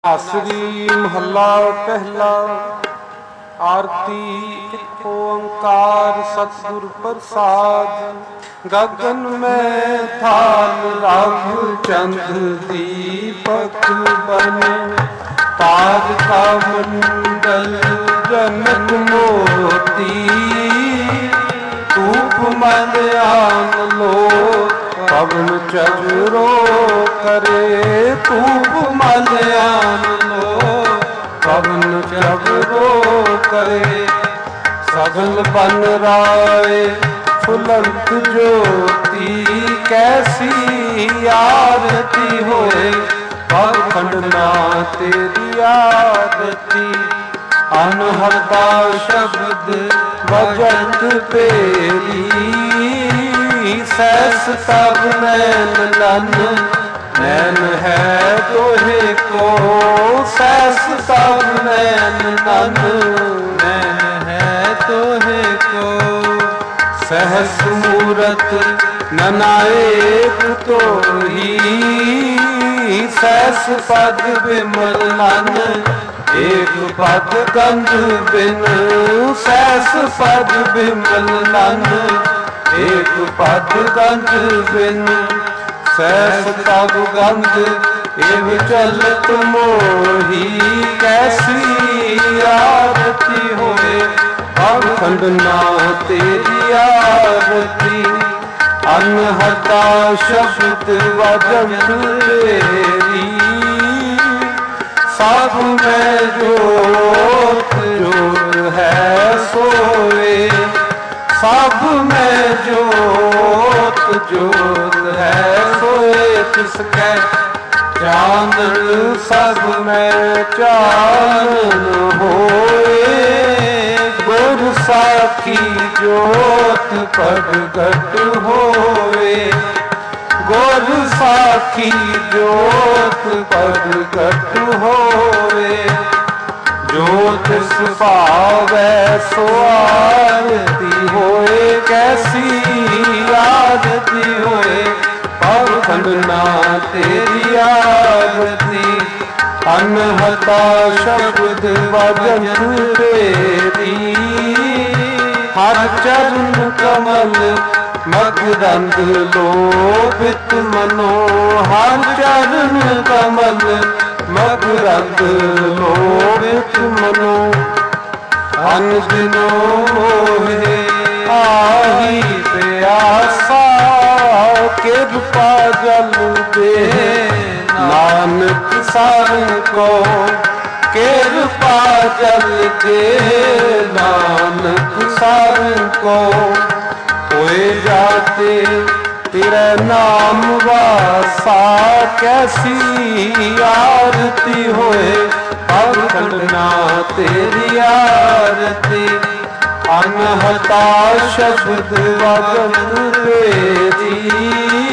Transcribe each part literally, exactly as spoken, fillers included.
ਆਸਰੀ ਮਹੱਲਾ ਪਹਿਲਾ। ਆਰਤੀ ਇੱਕ ਓੰਕਾਰ ਸਤਿਗੁਰ ਪ੍ਰਸਾਦ। ਗਗਨ ਮੈਂ ਥਾਲ ਰਘ ਚੰਦ ਦੀਪਕ ਬਨੇ। ਤਾਰਕਾ ਮੰਡਲ ਜਨਕ ਮੋਤੀ। ਧੂਪ ਮਲ ਆਨ ਲੋ ਪਵਨ ਚਜਰੋ करे। ਧੂਪ ਮਲ ਆਨ ਲੋ ਪਵਨ ਚਜਰੋ करे। ਸਗਲ ਬਨ ਰਾਏ ਫੁਲੰਤ ਜੋਤੀ। ਕੈਸੀ ਆਰਤੀ ਹੋਏ ਪਖੰਡ ਨਾ ਤੇਰੀ ਆਰਤੀ। ਅਨਹਰਤਾ ਸ਼ਬਦ ਵਜਤ ਤੇਰੀ। ਸੈਸ ਤਬ ਨੈਨ ਨਨ ਨੈਨ ਹੈ ਤੋਹੇ ਕੋ। ਸੈਸ ਤਬ ਨੈਨ ਨਨ ਨੈਨ ਹੈ ਤੋਹੇ ਕੋ। ਸਹਸ ਮੂਰਤ ਨਨਾਏਕ ਤੋਹੀ। ਸੈਸ ਪਦ ਬਿਮਲ ਨਨ ਏਕ ਪਦ ਗੰਧ ਬਿਨ। ਸੈਸ ਪਦ ਬਿਮਲ ਨਨ ਏਕ ਪਦ ਗੰਧ ਬਿਨ। ਸੈਸ ਤਬ ਗੰਧ ਇਵ ਚਲਤ ਮੋਹੀ। ਕੈਸੀ ਆਰਤੀ ਹੋਏ ਪਖੰਡ ਨਾ ਤੇਰੀ ਆਰਤੀ। ਅਨਹਤਾ ਸ਼ਬਦ ਵਜਤ ਤੇਰੀ। ਸਭ ਮੈਂ ਜੋਤ ਜੋਤ ਹੈ ਸੋਏ। ਸਭ ਮੈਂ ਜੋਤ ਜੋਤ ਹੈ ਸੋਏ। ਤਿਸ ਕੈ ਚਾਨਣ ਸਭ ਮੈਂ ਚਾਨਣ ਹੋਏ। ਗੁਰ ਸਾਖੀ ਜੋਤ ਪ੍ਰਗਟ ਹੋਏ। ਗੁਰ ਸਾਖੀ ਜੋਤ ਪ੍ਰਗਟ ਹੋਵੇ। ਜੋ ਤਿਸ ਭਾਵੈ ਸੋ ਆਰਤੀ ਹੋਏ। ਕੈਸੀ ਆਰਤੀ ਹੋਏ ਪਖੰਡ ਨਾ ਤੇਰੀ ਆਰਤੀ। ਅਨਹਤਾ ਸ਼ਬਦ ਵਜਤ ਤੇਰੀ। ਹਰ ਚਰਨ ਕਮਲ ਮਕਰੰਦ ਲੋਭਿਤ ਮਨੋ। ਹਰ ਚਰਨ ਕਮਲ ਮਕਰੰਦ ਲੋਭਿਤ ਮਨੋ। ਅਨਦਿਨੋ ਮੋਹੇ ਆਹੀ ਪਿਆਸਾ। ਕਿਰਪਾ ਜਲ ਦੇ ਨਾਨਕ ਸਰ ਕੋ। ਕਿਰਪਾ ਜਲ ਦੇ ਨਾਨਕ ਸਰ ਕੋ। ਹੋਏ ਜਾਤੇ ਤੇਰਾ ਨਾਮ ਵਾਸਾ। ਕੈਸੀ ਆਰਤੀ ਹੋਏ ਪਖੰਡ ਨਾ ਤੇਰੀ ਆਰਤੀ। ਅਨਹਤਾ ਸ਼ਬਦ ਵਜਤ ਤੇਰੀ।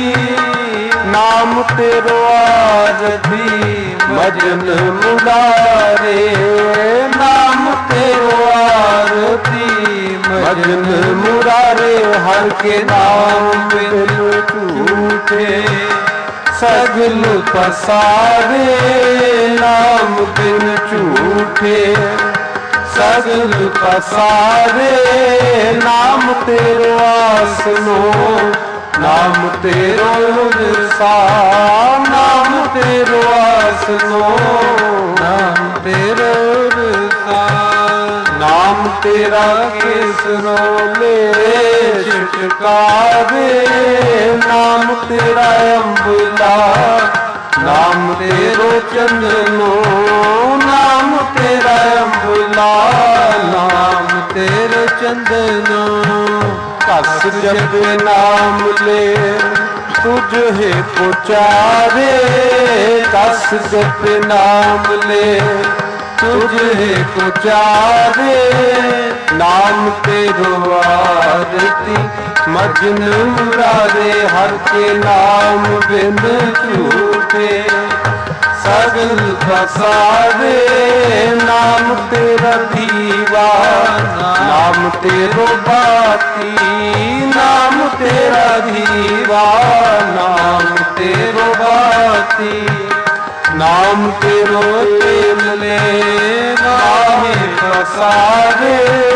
ਨਾਮ ਤੇਰੋ ਆਰਤੀ ਮਜਨ ਮੁਰਾਰੇ। ਨਾਮ ਤੇਰੋ ਆਰਤੀ ਮਜਨ ਮੁਰਾਰੇ। ਹਰ ਕੇ ਨਾਮ ਬਿਨ ਝੂਠੇ ਸਗਲ ਪਸਾਰੇ। ਨਾਮ ਬਿਨ ਝੂਠੇ ਸਗਲ ਪਸਾਰੇ। ਨਾਮ ਤੇਰੋ ਆਸਨੋ ਨਾਮ ਤੇਰੋ ਰਸਾ। ਨਾਮ ਤੇਰੋ ਆਸਨੋ ਨਾਮ ਤੇਰੋ ਰਸਾ। ਨਾਮ ਤੇਰਾ ਕੇਸਰੋ ਲੈ ਛਟਕਾਵੇ। ਨਾਮ ਤੇਰਾ ਅੰਬਲਾ ਨਾਮ ਤੇਰੋ ਚੰਦਨੋ। ਨਾਮ ਤੇਰਾ ਅੰਬਲਾ ਨਾਮ ਤੇਰੋ ਚੰਦਨੋ। ਕਸ ਜਪੇ ਨਾਮ ਲੈ ਤੁਝ ਹੈ ਪੁਚਾਰੇ। ਕਸ ਜਪੇ ਨਾਮ ਲੈ ਤੁਝ ਹੈ ਪੁਚਾਰੇ। ਨਾਮ ਤੇਰੋ ਆਰਤੀ ਮਜਨ ਮੁਰਾਰੇ। ਹਰ ਕੇ ਨਾਮ ਬਿਨ ਝੂਠੇ ਸਗਲ ਪਸਾਰੇ। ਨਾਮ ਤੇਰਾ ਦੀਵਾਨਾ ਨਾਮ ਤੇਰੋ ਬਾਤੀ। ਨਾਮ ਤੇਰਾ ਦੀਵਾਨਾ ਨਾਮ ਤੇਰੋ ਬਾਤੀ। नाम तेरो तेल ले नाहे पसारे,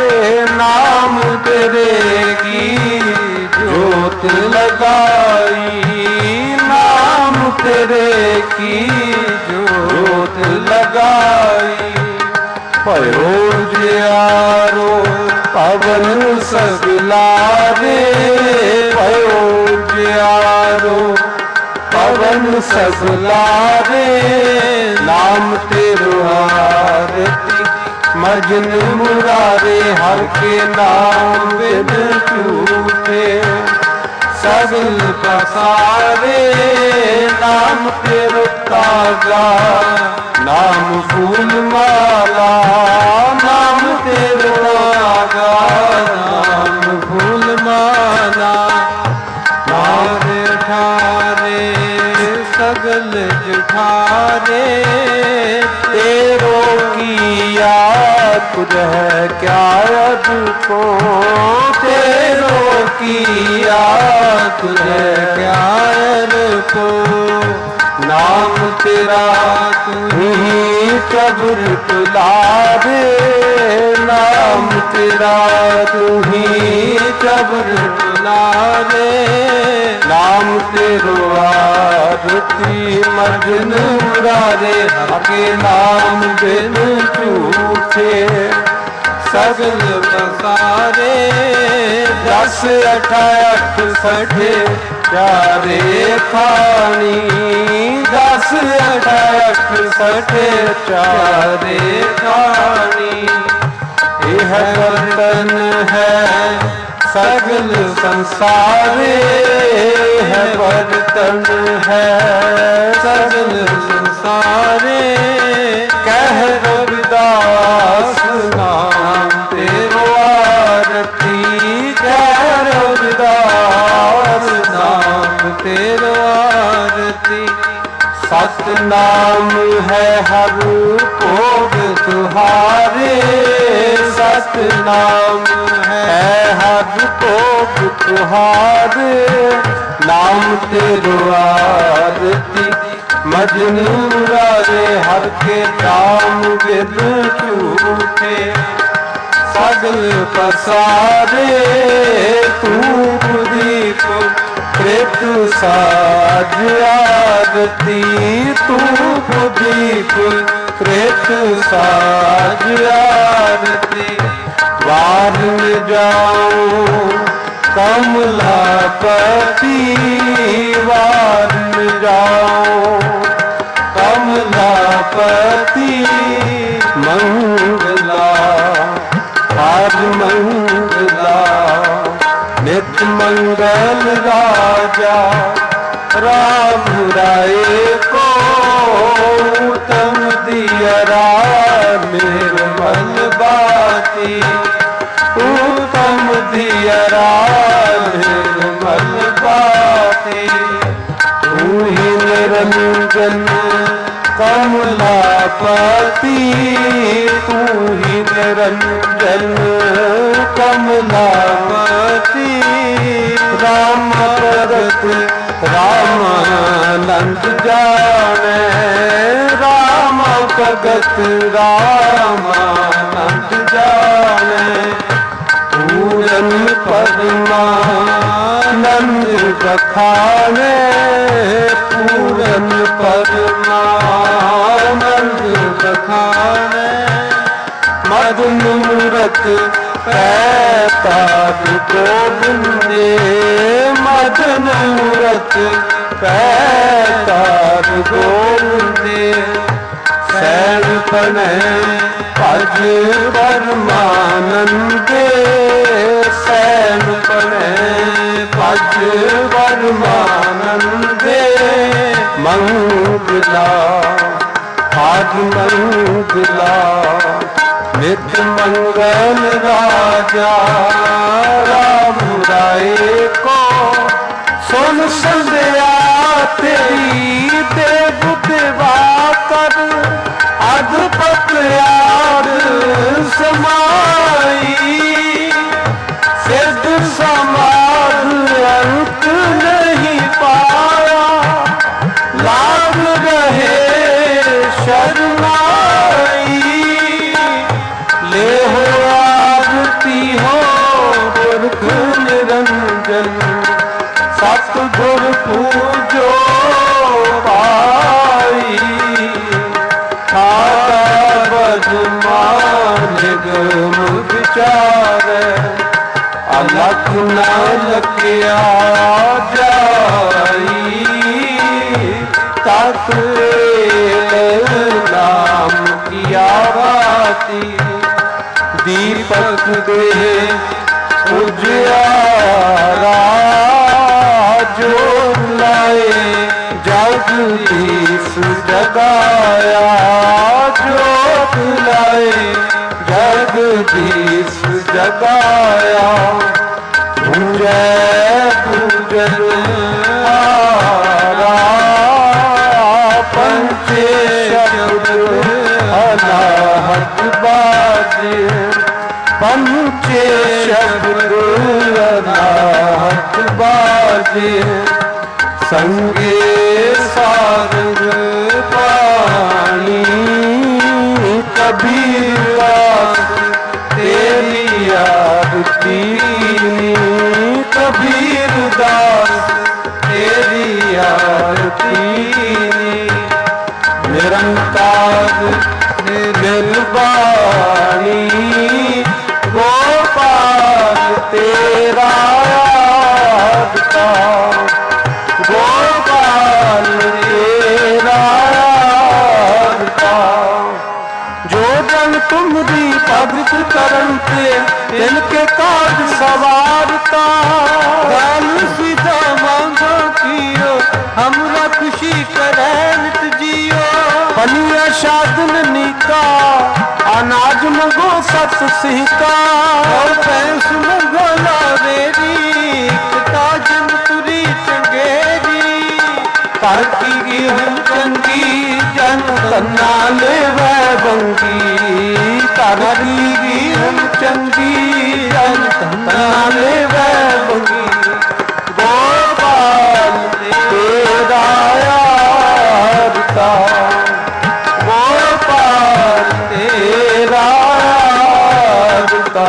नाम तेरे की जोत लगाई, नाम तेरे की जोत लगाई। भयो जियारो पवन सगलारे, भयो जियारो पवन सगलारे, नाम तेरो आरती मजन मुरारे, हर के नाम बिन झूठे सगल पसारे, नाम तेरो ताजा नाम फूल माला, नाम तेरो ताजा नाम फूल माला। मारे ठारे सगल जुठारे, तेरो किया तुझ है क्या अब को, तेरो किया तुझ है क्या अब को। नाम तेरा तू ही कब्र तुलारे, नाम तेरा तू ही कब्र तुलारे, नाम तेरो आरती मजन मुरारे, हके नाम बिन झूठे सगल पसारे। दस अठाठ सठे चारे खानी, दस अठाठ सठे चारे खानी। यह बर्तन है सगल संसारे, है बर्तन है सगल संसारे। कह रविदास नाम तेरो आरती, कह रविदास नाम तेरो आरती। सतनाम है हर भोग तुहारे, सतनाम है हर भोग तुहारे, नाम तेरो आरती मजन मुरारे, हर के नाम बिन झूठे सगल पसारे। तू दीप कृत साज आरती, तू दीप कृत साज आरती। वार में जाऊं कमलापति, वार में जाऊं कमलापति। मंगला आज मंगला नित्य मंगल राजा, राम राय को उत्तम दियरा निर्मल बाती, उत्तम दियरा निर्मल बाती। तू ही निरंजन कमलापति, तू ही निरंजन कमलापति। राम भगत रामानंद जाने, राम भगत रामानंद जाने। पूरन परमानंद बखाने, पूरन परमानंद बखाने। मदन मूरत पैताद गोविंदे, मदन मूरत पैताद गोविंदे। सैन पने भज परमानंदे, सैन पने भज परमानंदे। मंगला आज मंगला नित्य मंगल राजा, राम राय को सुन संध्या तेरी देव देवा कर। अधपत याद समाई, सिद्ध समाध अंत नहीं पाया। लाग रहे सतगुर पूजो पाई खाता बदमान निगम विचारे अलख न लखिया जाई तत नाम किया बाती दीपक दे उजियारा जो लाए जगदीश जगाया जोत लाए जगदीश जगाया पूजै पूजन हारा पंचे शब्द अनाहत बाजे पंचे शब्द अनाहत बाजे संगे सारंग पानी कबीर तेरी आरती कबीर दास तेरी आरती निरंकार निर्वाणी गोपाल तेरा गोपाल तेरा जो जन तुमरी पवित्र करन ते तिनके काज सवारता गाल सीधा मांगो कियो हमरा खुशी करे नित जियो पनिया साधन नीका अनाज मंगो सत सिहका और पैंस मंगो लावेरी ताजन तुरी चंगेरी करती हम चंगी जन तन्ना ले बंगी करती हम चंगी जन तन्ना ले बंगी गोपाल तेरा यारता गोपाल तेरा यारता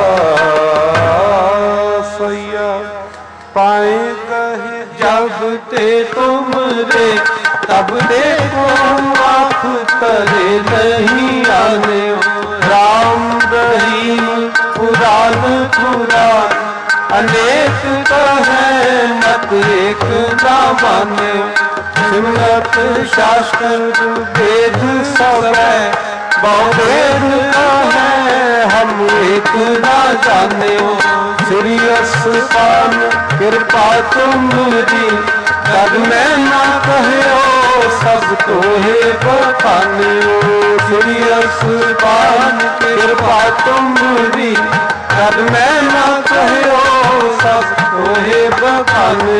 सैया पाए कहे जब ते तुम रे तब देखो आँख तरे नहीं आने राम रहीम पुराण पुराण अनेक कहे मत एक ना माने सिमरत शास्त्र वेद सब बहुवेद कहे हम एक ना जाने श्री पान कृपा तुमरी तब मैं ना कहो सब तो है बखाने श्री पान कृपा तुमरी तब मैं ना कहो सब तो है बखाने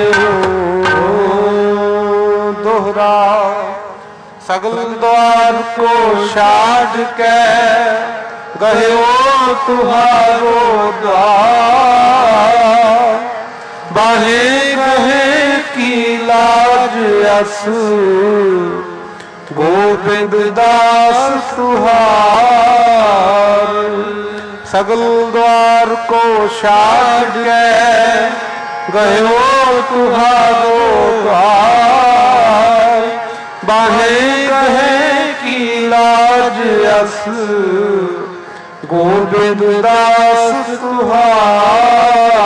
दोहरा सगल द्वार को छाड़ के गए तुहारो द्वार बाहे गहे की लाज अस गोविंद दास तुहार सगल द्वार को छाड़ के गयो तुहारो द्वार बाहे गहे की लाज अस गोविंद दास तुहार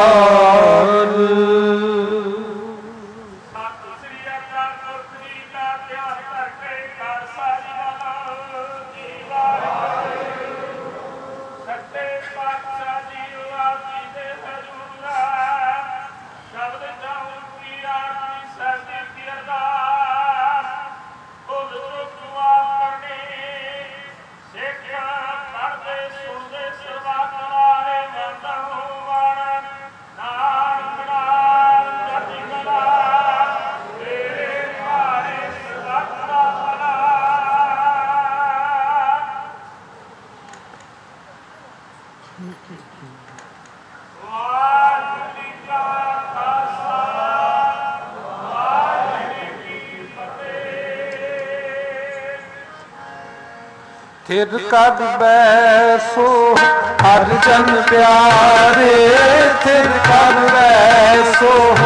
थिर कर बैसो हर जन प्यारे थिर कर बैसो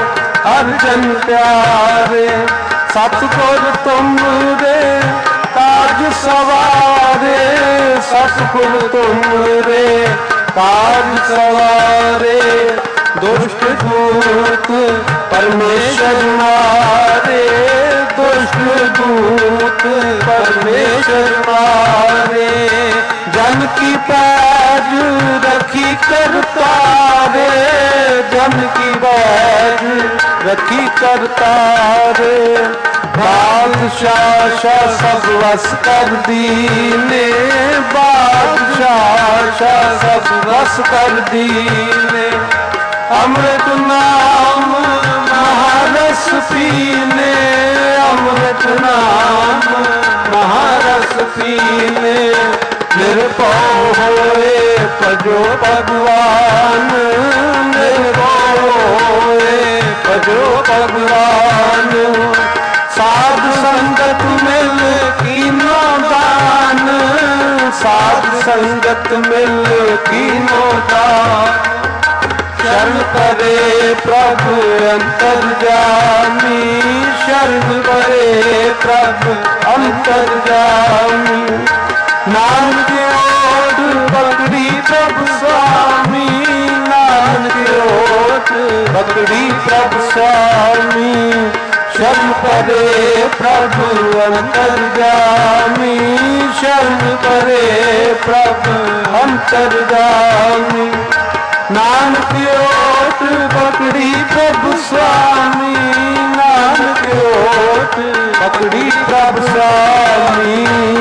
हर जन प्यारे। सतगुर तुमरे काज सवारे, सतगुर तुमरे काज सवारे। दुष्ट दूत परमेश्वर मारे, दुष्ट दूत परमेश्वर मारे। जन की पैज रखी करतारे, जन की पैज रखी करतारे। बादशाह शाह सब वस कर दीने, बादशाह शाह सब वस कर दीने। अमृत नाम महारस पीने, अमृत नाम महारस पीने। निर्भय होए भजो भगवान, निर्भय होए भजो भगवान। साध संगत मिल कीनो दान, साध संगत मिल कीनो दान। शरण करे प्रभु अंतर्यामी, शरण करे प्रभु अंतर्यामी। नानक ओट पकड़ी प्रभु स्वामी, नानक ओट पकड़ी प्रभु स्वामी। शरण करे प्रभु अंतर्यामी, शरण करे प्रभु अंतर्यामी। नानक ओट पकड़ी प्रभु स्वामी, नानक ओट पकड़ी प्रभु स्वामी।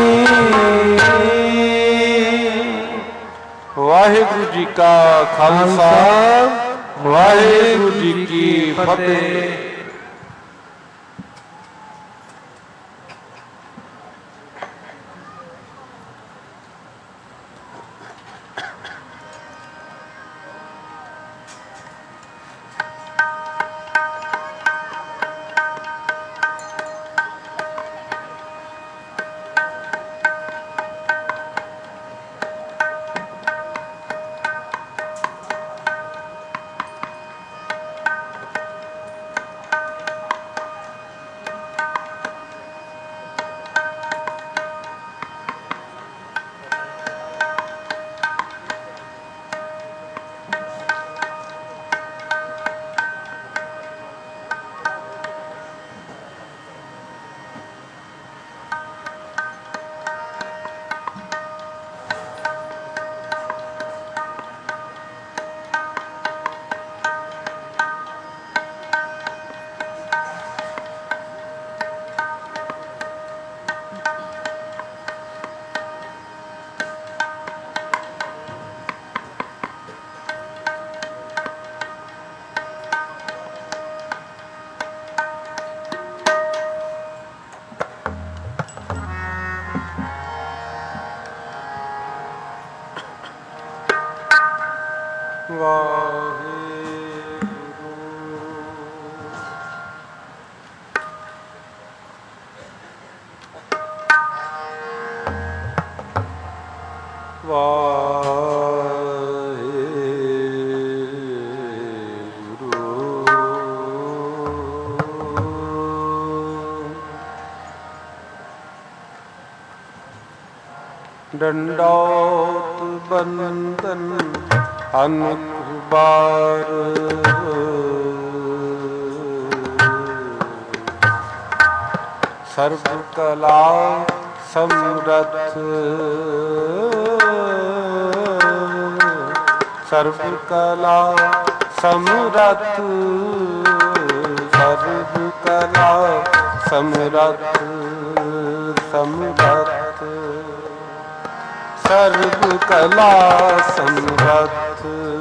वाहिगुरु जी का खालसा, वाहिगुरु जी की फतेह। डंडौत बंदन अनेक बार, सर्व कला समरथ, सर्व कला समरथ, सर्व कला समरथ समरथ, सर्व कला समरथ।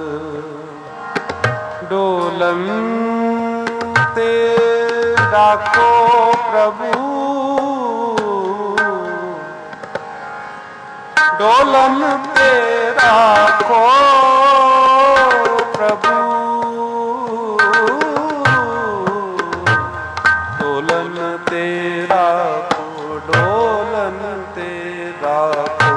डोलन ते डाको प्रभु, डोलन ते राखो प्रभु, डोलन ते राखो, डोलन ते राखो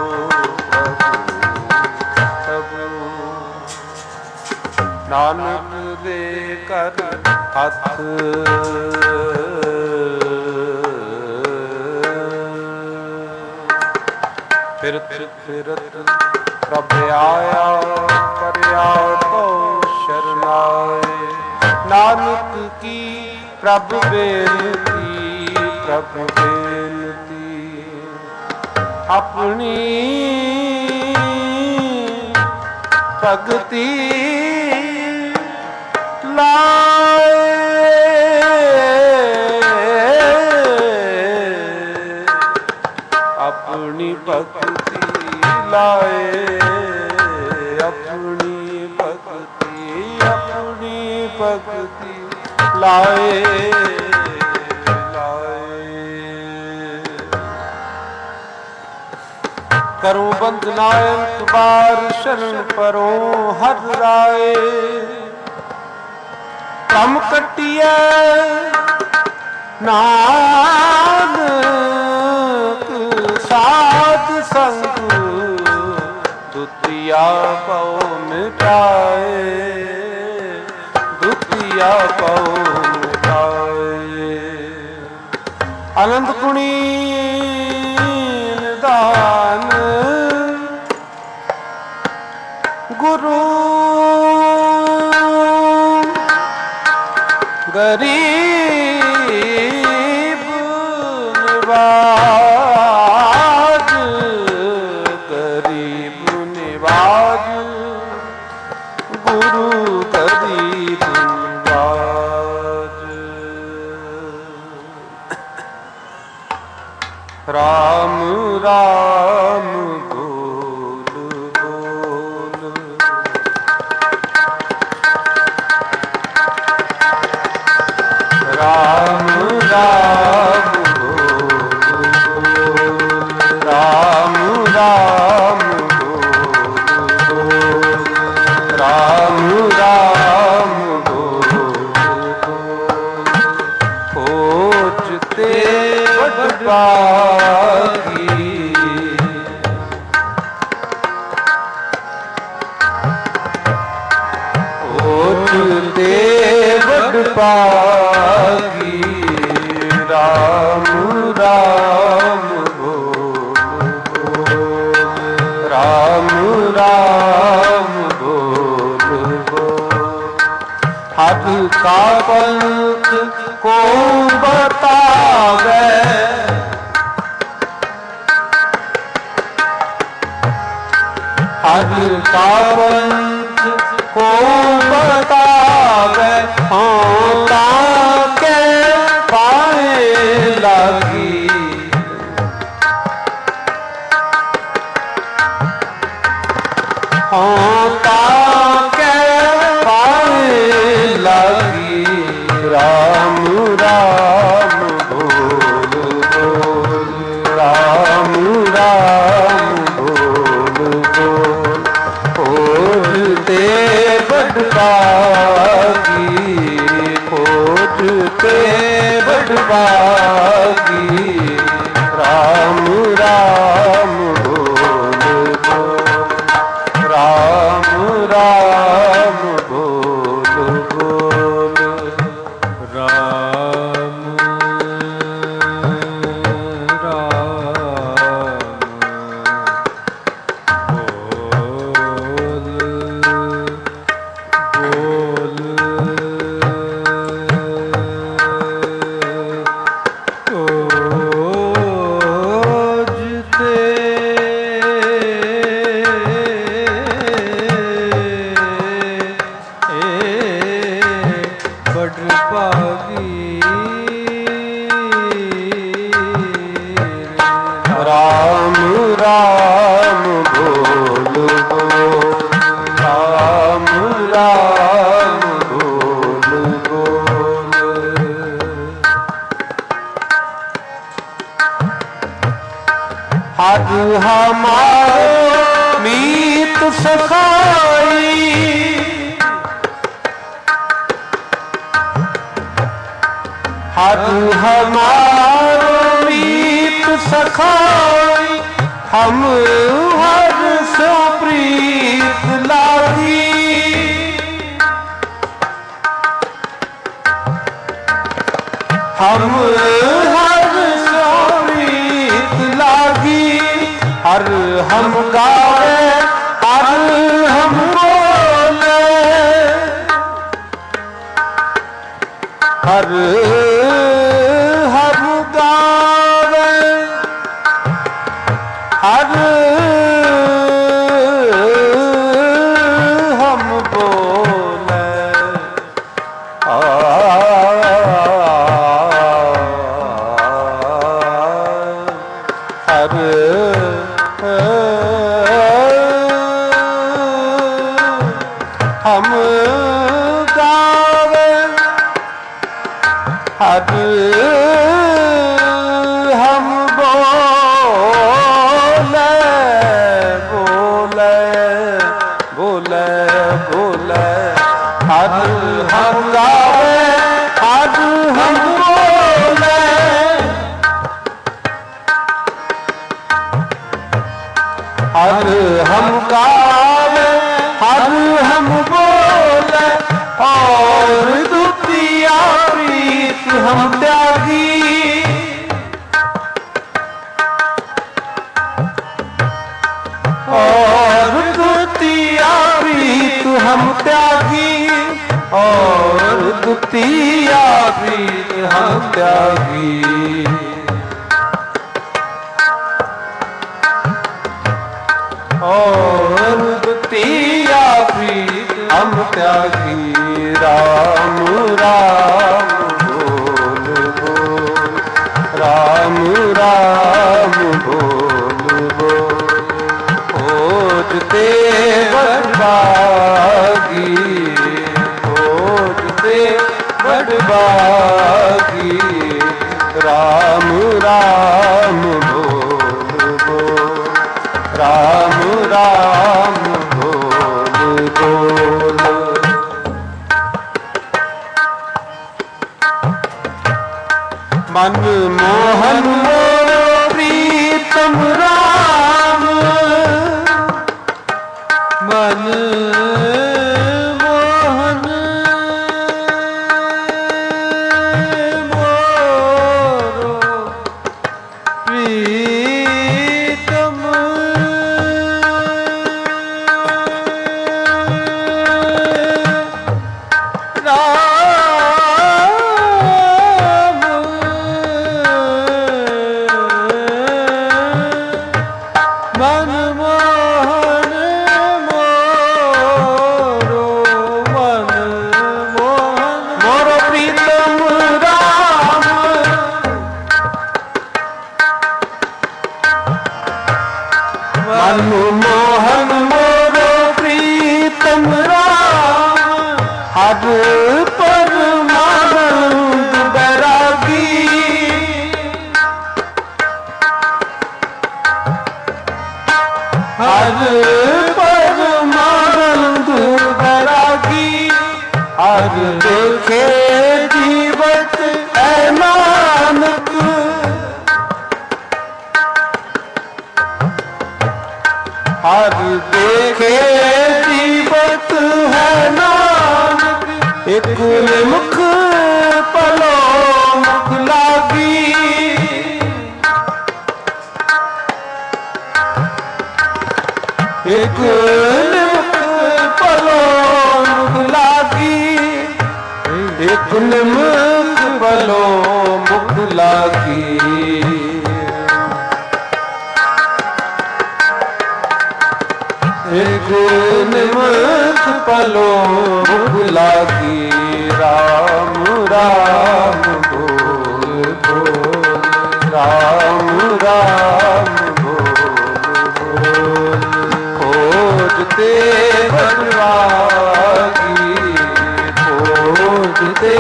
प्रभु, प्रभु। नानक दे कर हाथ ਫਿਰਤ ਫਿਰਤ ਪ੍ਰਭ ਆਇਆ ਪਰਿਆ ਤੋ ਸ਼ਰਨਾਏ। ਨਾਨਕ ਕੀ ਪ੍ਰਭ ਬੇਨਤੀ ਪ੍ਰਭ ਬੇਨਤੀ ਆਪਣੀ ਭਗਤੀ ਲਾਏ। ਆਪਣੀ ਭਗਤੀ ਲਾਏ ਆਪਣੀ ਭਗਤੀ ਆਪਣੀ ਭਗਤੀ ਲਾਏ ਲਾਏ। ਕਰੂੰ ਬੰਦਨਾਇਕ ਬਾਰ ਸ਼ਰਨ ਪਰੋਂ ਹਰ ਰਾਏ। ਕੰਮ ਕੱਟੀਐ ਨਾਨਕ ਸਾਧ ਸੰਗ ਦੁਤੀਆ ਪਉ ਮਿਟਾਏ ਦੁਤੀਆ ਪਉ ਮਿਟਾਏ। ਆਨੰਦ ਗੁਣੀ ਨਿਦਾਨ ਗੁਰੂ ਗਰੀਬ ਨਿਵਾਜ ਗਰੀਬ ਨਿਵਾਜ ਗੁਰੂ ਗਰੀਬ ਨਿਵਾਜ। ਰਾਮ ਰਾਮ ਬੋਲ ਬੋਲ ਰਾਮ ਰਾਮ ਰਾਮ ਰਾਮ ਰਾਮ ਰਾਮ ਖੋਜ ਤੇ ਵੱਡ ਪਾਗੀ। ਖੋਜ ਤੇ ਵੱਡ ਪਾਗੀ। ਰਾਮ ਰਾਮ ਰਾਮ ਰਾਮ ਬੋਲ ਬੋਲ। ਹਰ ਕਾ ਪੰਥ ਕੋ ਬਤਾਵੇ ਹਰ ਕਾ ਪੰਥ ਕੋ ਬਤਾਵੇ। ਹਾਂ ਤਾਂ ਕੇ ਪਾਏ ਲਾਗੀ। ਹਾਂ ਤਾਂ ਕੇ ਪਾਏ ਲਾਗੀ। ਰਾਮ ਰਾਮ ਬੋਲ ਬੋਲ ਰਾਮ ਰਾਮ ਬੋਲ ਬੋਲ। ਖੋਜ ਤੇ ਵੱਡ ਪਾਗੀ ਖੋਜ ਤੇ ਵੱਡ ਪਾਗੀ। ਰਾਮ ਰਾਮ ਬੋਲ ਬੋਲ ਰਾਮ ਰਾਮ ਬੋਲ ਬੋਲ। ਰਾਮ हर हमारो मीत सखाई, हर हमारो मीत सखाई, हम हर सो प्रीत लागी। हर हम गावे हर हम बोले हर हम गावे हर हम बोले हर हम गावे हर हम बोले बोले बोले बोले हर हम गावे हर हम बोले हर हम गावे हर हम बोले और दुतिया प्रीत हम त्यागी और दुतिया प्रीत हम त्यागी और दुतिया प्रीत हम त्यागी और दुतिया प्रीत हम त्यागी राम राम बोल बोल राम राम बोल बोल खोजते बड़बागी खोजते बड़बागी राम राम बोल बोल राम राम बोल बोल मन मोहन मोरो प्रीतम राम मन मोहन मोरो प्रीतम मनमोहन मोरो प्रीतम राम हर परमानंद बैरागी हर परमानंद बैरागी हर देखे जीवत है नानक हर देखे जीवत है नानक एक मुख पलो मुख लागी एक मुख पलो मुख लागी एक मुख पलो मुख लागी एक निमख पलो मुख लागी राम राम बोल बोल राम राम बोल बोल खोजते बड़बागी खोजते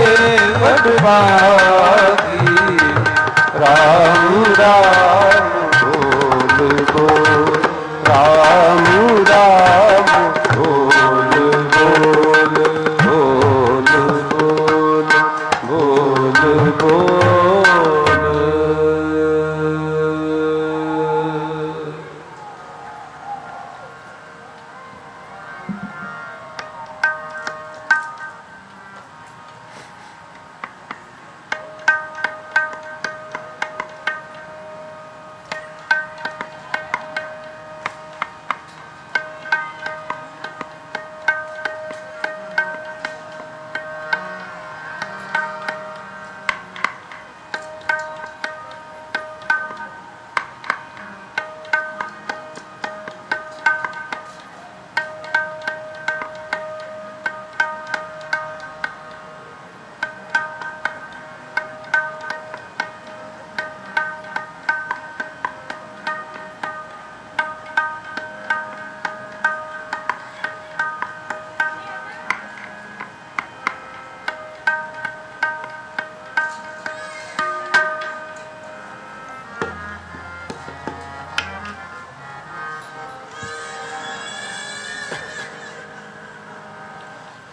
बड़बागी राम राम बोल बोल राम राम बोल बोल बोल बोल बोल बोल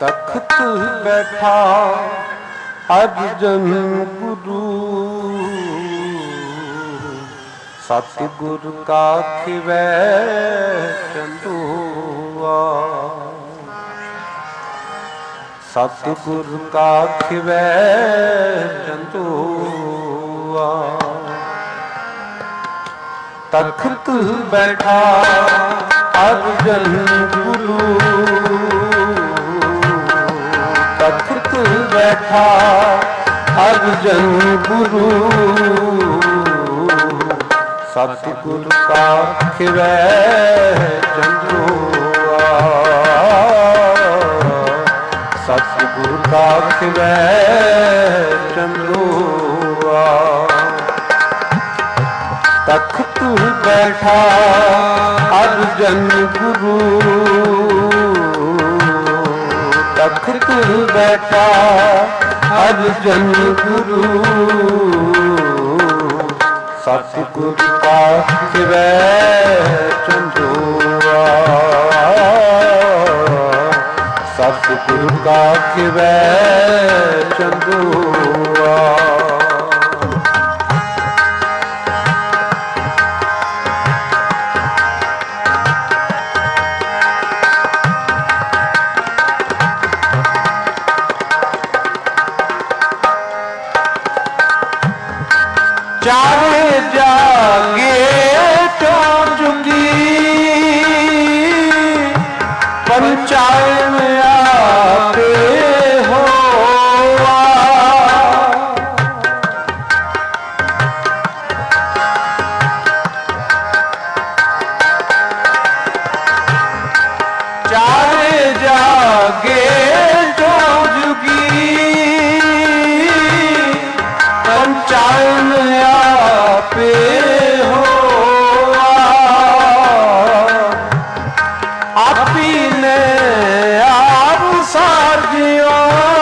ਤਖਤ ਬੈਠਾ ਅਰਜਨ ਗੁਰੂ ਸਤਿਗੁਰ ਕਾ ਖਿਵੈ ਚੰਦੂਆ ਸਤਿਗੁਰ ਕਾ ਖਿਵੈ ਚੰਦੂਆ ਤਖਤ ਬੈਠਾ ਅਰਜਨ ਗੁਰੂ ਤਖਤ ਬੈਠਾ ਅਰਜਨ ਗੁਰੂ ਸਤਿਗੁਰ ਕਾ ਖਿਵੈ ਚੰਦੂਆ ਸਤਿਗੁਰ ਕਾ ਖਿਵੈ ਚੰਦੂਆ ਤਖਤ ਬੈਠਾ ਅਰਜਨ ਗੁਰੂ ਤਖਤ ਬੈਠਾ ਅਰਜਨ ਗੁਰੂ ਸਤਿਗੁਰ ਕਾ ਖਿਵੈ ਚੰਦੂਆ ਸਤਿਗੁਰ ਕਾ ਖਿਵੈ ਚੰਦੂਆ ਚਾਰੇ ਜਾਗੇ ਤੋਂ ਜੁਗੀ ਪੰਚਾਇਨ ਆਪੇ ਹੋਆ ਚਾਰੇ ਜਾਗੇ ਤੋਂ ਜੁਗੀ ਪੰਚਾਇਨ ਆਪੇ ਹੋਆ ਆਪੀ ਨੇ ਆਪ ਸਾਜਿਓ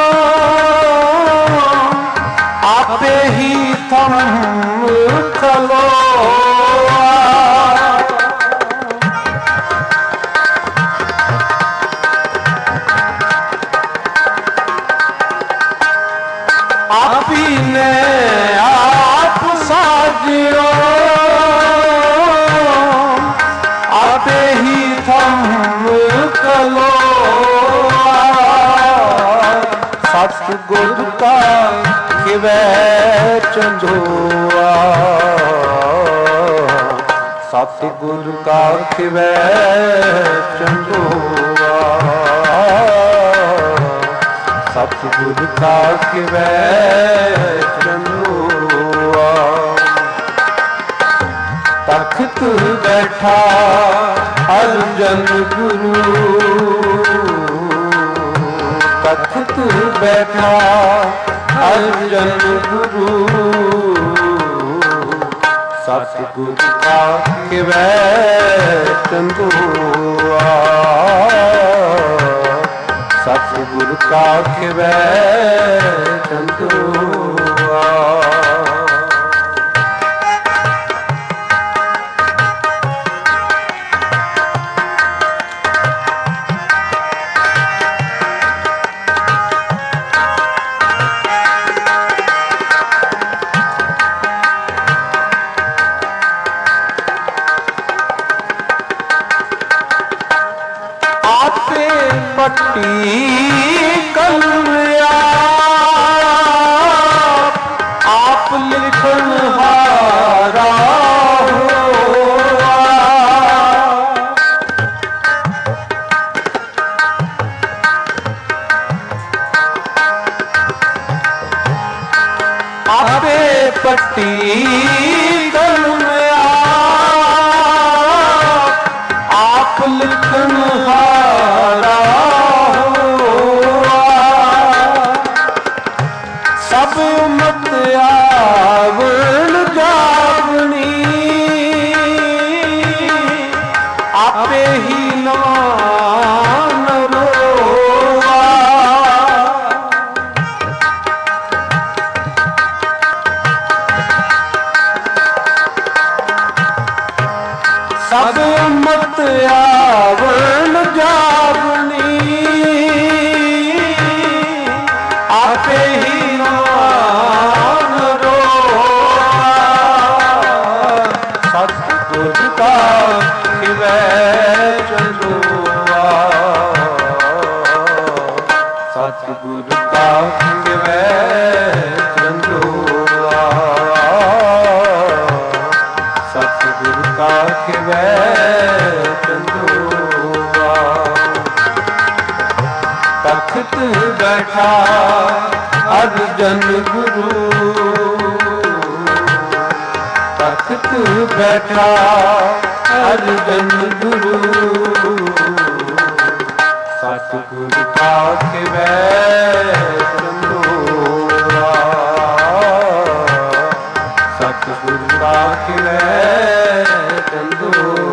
ਆਪੇ ਹੀ ਥਮ ਖਲੋਆ ਆਪੀ ਨੇ ਆਪ ਸਾਜਿਓ ਆਪੇ ਹੀ ਥਮ ਖਲੋਆ ਸਤਿਗੁਰ ਕਾ ਖਿਵੈ ਚੰਦੂਆ ਸਤਿਗੁਰ ਕਾ ਖਿਵੈ ਚੰਦੂਆ ਸਤਿਗੁਰ ਕਾ ਖਿਵੈ ਚੰਦੂਆ ਤਖਤ ਬੈਠਾ ਅਰਜਨ ਗੁਰੂ ਤਖਤ ਬੈਠਾ ਅਰਜਨ ਗੁਰੂ ਸਤਿਗੁਰ ਕਾ ਖਿਵੈ ਚੰਦੂਆ ਸਤਿਗੁਰ ਕਾ ਖਿਵੈ ਚੰਦੂਆ ਪੱਟੀ ਕਲਮਿਆ ਆਪ ਲਿਖਣ ਹਾਰਾ ਹੋਆ ਆਪੇ ਪੱਟੀ ਕਲਮਿਆ ਆਪ ਲਿਖਣ ਹਾਰਾ ਸਭ ਉਮਤ ਆਵਣ ਜਾਵਣੀ ਆਪੇ ਹੀ ਨਾਮ ਰੋਆ ਸਭ ਉਮਤ ਆਵਣ ਜਾਵਣੀ ਤਖਤ ਬੈਠਾ ਅਰਜਨ ਗੁਰੂ ਤਖਤ ਬੈਠਾ ਅਰਜਨ ਗੁਰੂ ਸਤਿਗੁਰ ਪਾਖਿਵੈ ਚੰਦੋਆ ਸਤਿਗੁਰ ਪਾਖਿਵੈ ਚੰਦੋਆ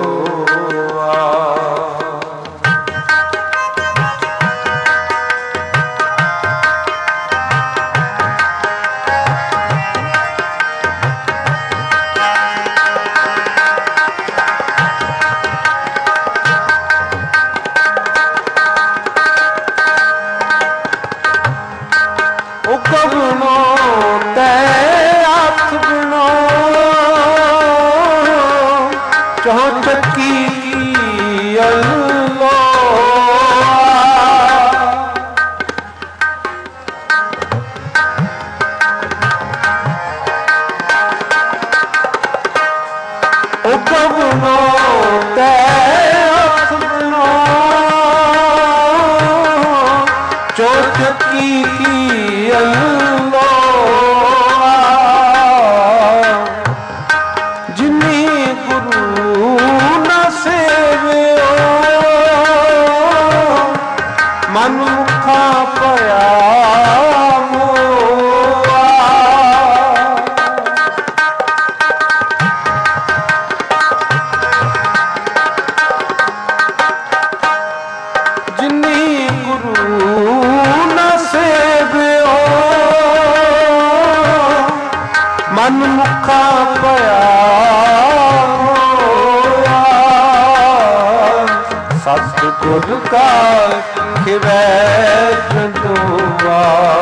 ਸਤਿਗੁਰ ਪਾਖਿਵੈ ਚੰਦੋਆ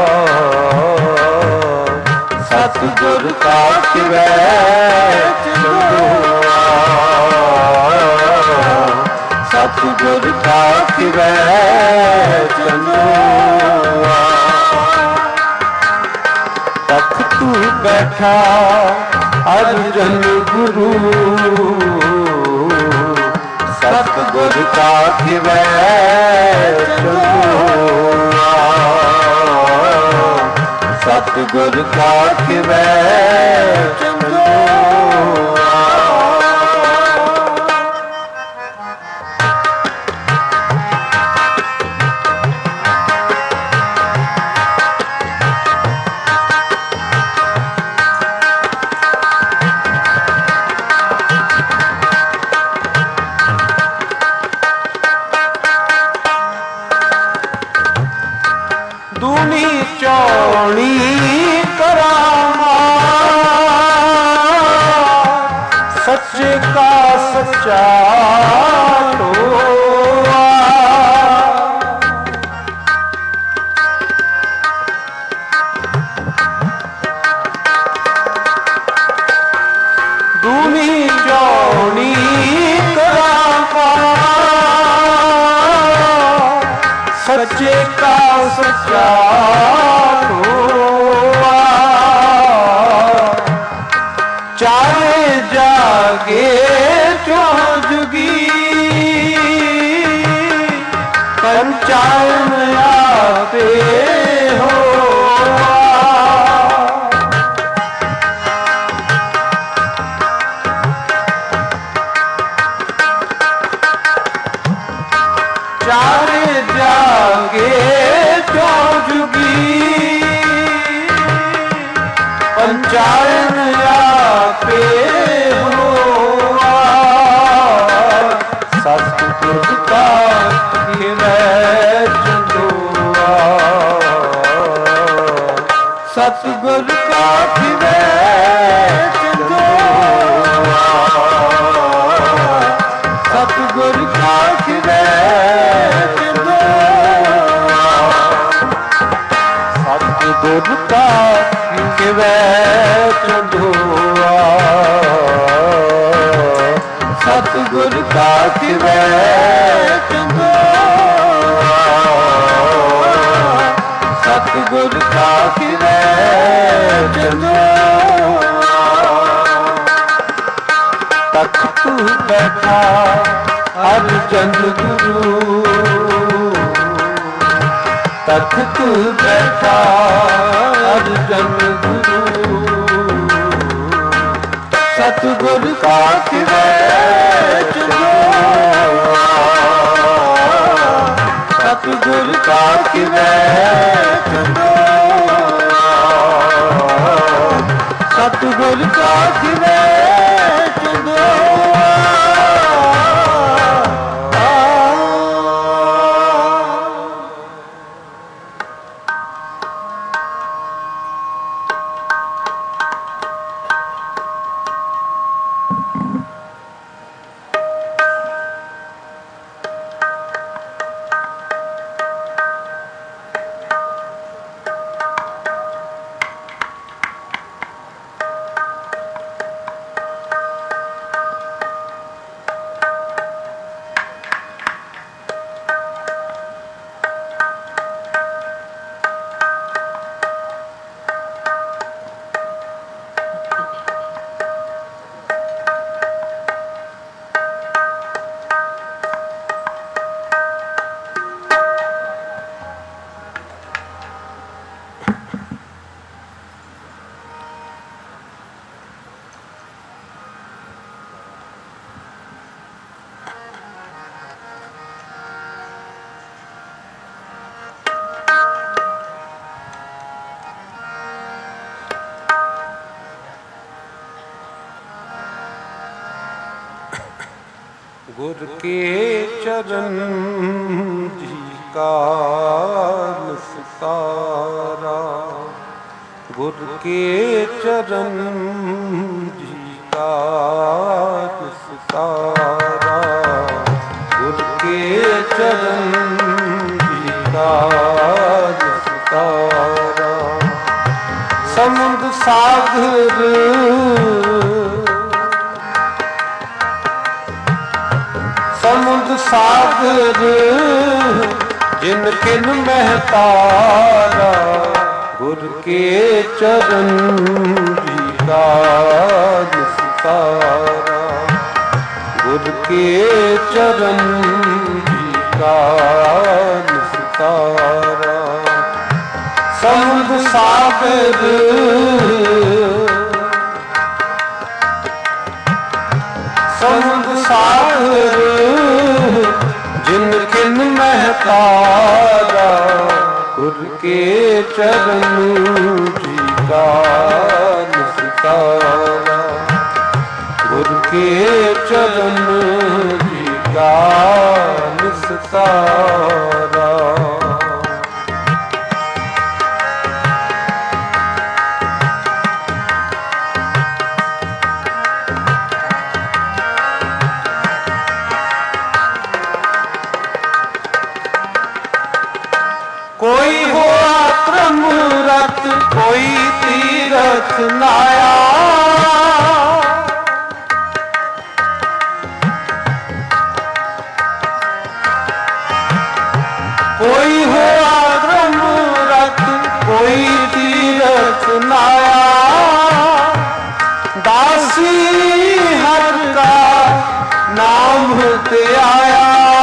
ਸਤਿਗੁਰ ਪਾਖਿਵੈ ਚੰਦੋਆ ਸਤਿਗੁਰ ਪਾਖਿਵੈ ਚੰਦੋਆ ਤਖਤ ਬੈਠਾ ਅਰਜਨ ਗੁਰੂ ਸਤਿਗੁਰ ਪਾਖਿਵੈ ਚੰਦੋਆ ਸਤਿਗੁਰ ਪਾਖਿਵੈ ਚੰਦੋਆ ਸੱਚੇ ਕਾ ਸੱਚਾ ਟੋਆ ਦੂਣੀ ਚੌਣੀ ਕਰਾਵਾ ਸੱਚੇ ਕਾ ਸੱਚਾ ਟੋਆ ਚਾਰੇ ਜਾਗੇ ਚੌ ਜੁਗੀ ਪੰਚਾਇਨ ਆਪੇ ਹੋਆ ਚਾਰੇ ਜਾਗੇ ਚੌ ਜੁਗੀ ਪੰਚਾਇਨ ਆਪੇ ਹੋਆ ਸਤਿਗੁਰ ਪਾਖਿਵੈ ਚੰਦੋਆ ਸਤਿਗੁਰ ਪਾਖਿਵੈ ਚੰਦੋਆ ਸਤਿਗੁਰ ਪਾਖਿਵੈ ਚੰਦੋਆ ਸਤਿਗੁਰ ਪਾਖਿਵੈ ਚੰਦੋਆ ਸਤਿਗੁਰ ਪਾਖਿਵੈ ਚੰਦੋਆ ਸਤਿਗੁਰ ਪਾਖਿਵੈ ਚੰਦੋਆ ਤਖਤ ਬੈਠਾ ਅਰਜਨ ਗੁਰੂ ਤਖਤ ਬੈਠਾ ਅਰਜਨ ਗੁਰੂ ਸਤਿਗੁਰ ਕਾ ਕਿਵੇ ਚਲੋਆ ਸਤਿਗੁਰ ਕਾ ਕਿਵੇ ਚਲੋਆ ਸਤਿਗੁਰ ਕਾ ਕਿਵੇ ਚਲੋਆ ਗੁਰ ਕੇ ਚਰਨ ਜੀ ਕਾ ਨਮਸਕਾਰਾ ਗੁਰ ਕੇ ਚਰਨ ਜੀ ਕਾ ਨਮਸਕਾਰਾ ਗੁਰ ਕੇ ਚਰਨ ਜੀ ਕਾ ਨਮਸਕਾਰਾ ਸਮੁੰਦ ਸਾਗਰ ਸਮੁੰਦ ਸਾਗਰ ਜਿਨ ਕਿਨ ਮਹਤਾਰਾ ਗੁਰ ਕੇ ਚਰਨ ਜੀ ਕਾ ਨਮਸਕਾਰਾ ਗੁਰ ਕੇ ਚਰਨ ਜੀ ਕਾ ਨਮਸਕਾਰਾ ਸਮੁੰਦ ਸਾਗਰ ਸਮੁੰਦ ਸਾਗਰ ਜਿਨ ਕਿਨ ਮਹਤਾਰਾ ਗੁਰ ਕੇ ਚਰਨ ਜੀ ਕਾ ਨਮਸਕਾਰਾ ਗੁਰ ਕੇ ਚਰਨ ਜੀ ਕਾ ਨਮਸਕਾਰਾ ਕੋਈ ਹੋਆ ਧਰਮ ਰਤ ਕੋਈ ਤੀਰਥ ਲਾਇਆ ਕੋਈ ਹੋਆ ਧਰਮ ਰਤ ਕੋਈ ਤੀਰਥ ਲਾਇਆ ਦਾਸੀ ਹਰ ਕਾ ਨਾਮ ਤੇ ਆਇਆ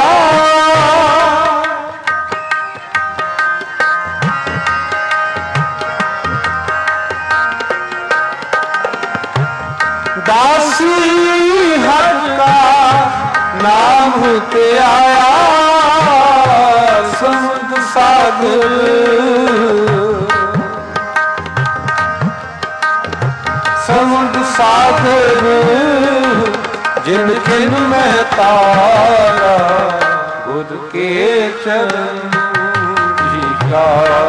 ਦਾਸੀ ਹਰ ਕਾ ਨਾਮ ਤੇ ਆਇਆ ਸਮੁੰਦ ਸਾਗਰ ਸਮੁੰਦ ਸਾਗਰ ਜਿਨ ਕਿਨ ਮਹਤਾਰਾ ਗੁਰ ਕੇ ਚਰਨ ਜੀ ਕਾ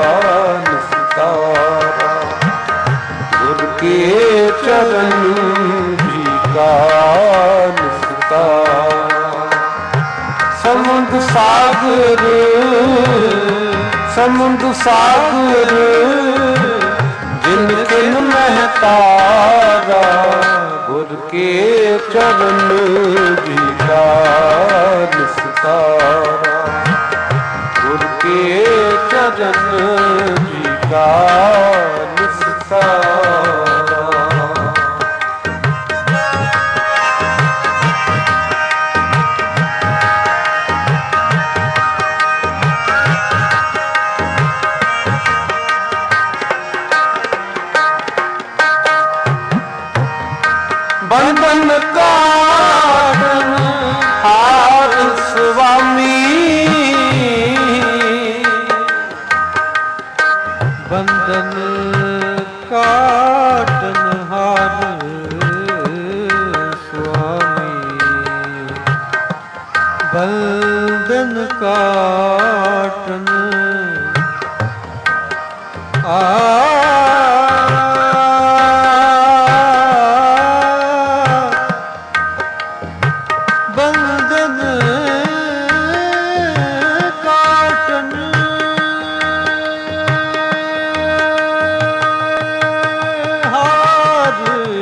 ਨਮਸਕਾਰਾ ਗੁਰ ਕੇ ਚਰਨ ਜੀ ਕਾ ਨਮਸਕਾਰਾ ਸਮੁੰਦ ਸਾਗਰ ਸਮੁੰਦ ਸਾਗਰ ਜਿਨ ਕਿਨ ਮਹਤਾਰਾ ਗੁਰ ਕੇ ਚਰਨ ਜੀ ਕਾ ਨਮਸਕਾਰਾ ਗੁਰ ਕੇ ਚਰਨ ਜੀ ਕਾ ਨਮਸਕਾਰਾ बंधन काटन आ बंधन काटन हार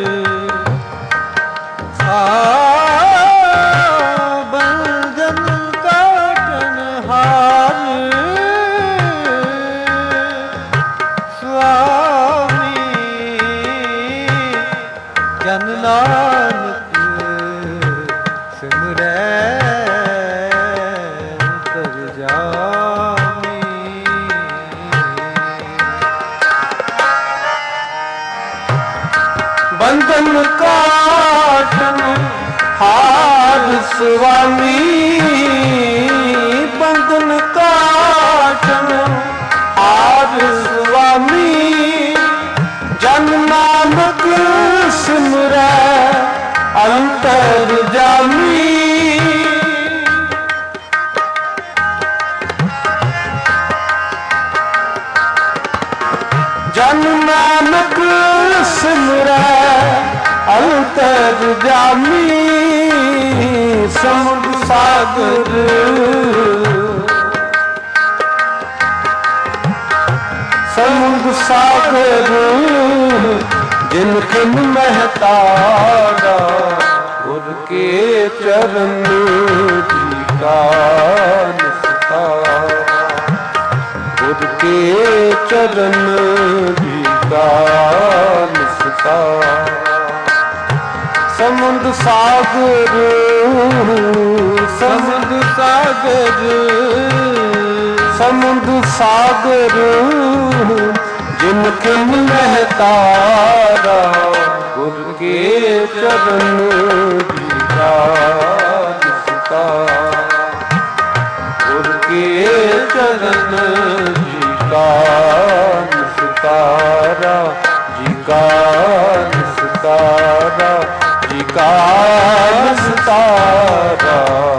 आ बंधन काटन हार स्वामी जन नानक सिमरै तर जामी बंधन काटन हार स्वामी बंधन काटन हार स्वामी जन नानक सिमरै अंतर जामी जन नानक सिमरै अंतर जामी समुद्र सागर समुद्र सागर जिनखिन महतारा गुर के चरण जी का निस्तारा गुर के चरण जी का निस्तारा समुद्र सागर समुद्र सागर समुद्र सागर जिनखिन महतारा गुर के चरण जी का निस्तारा गुर के चरण जी का निस्तारा जी का निस्तारा जी का निस्तारा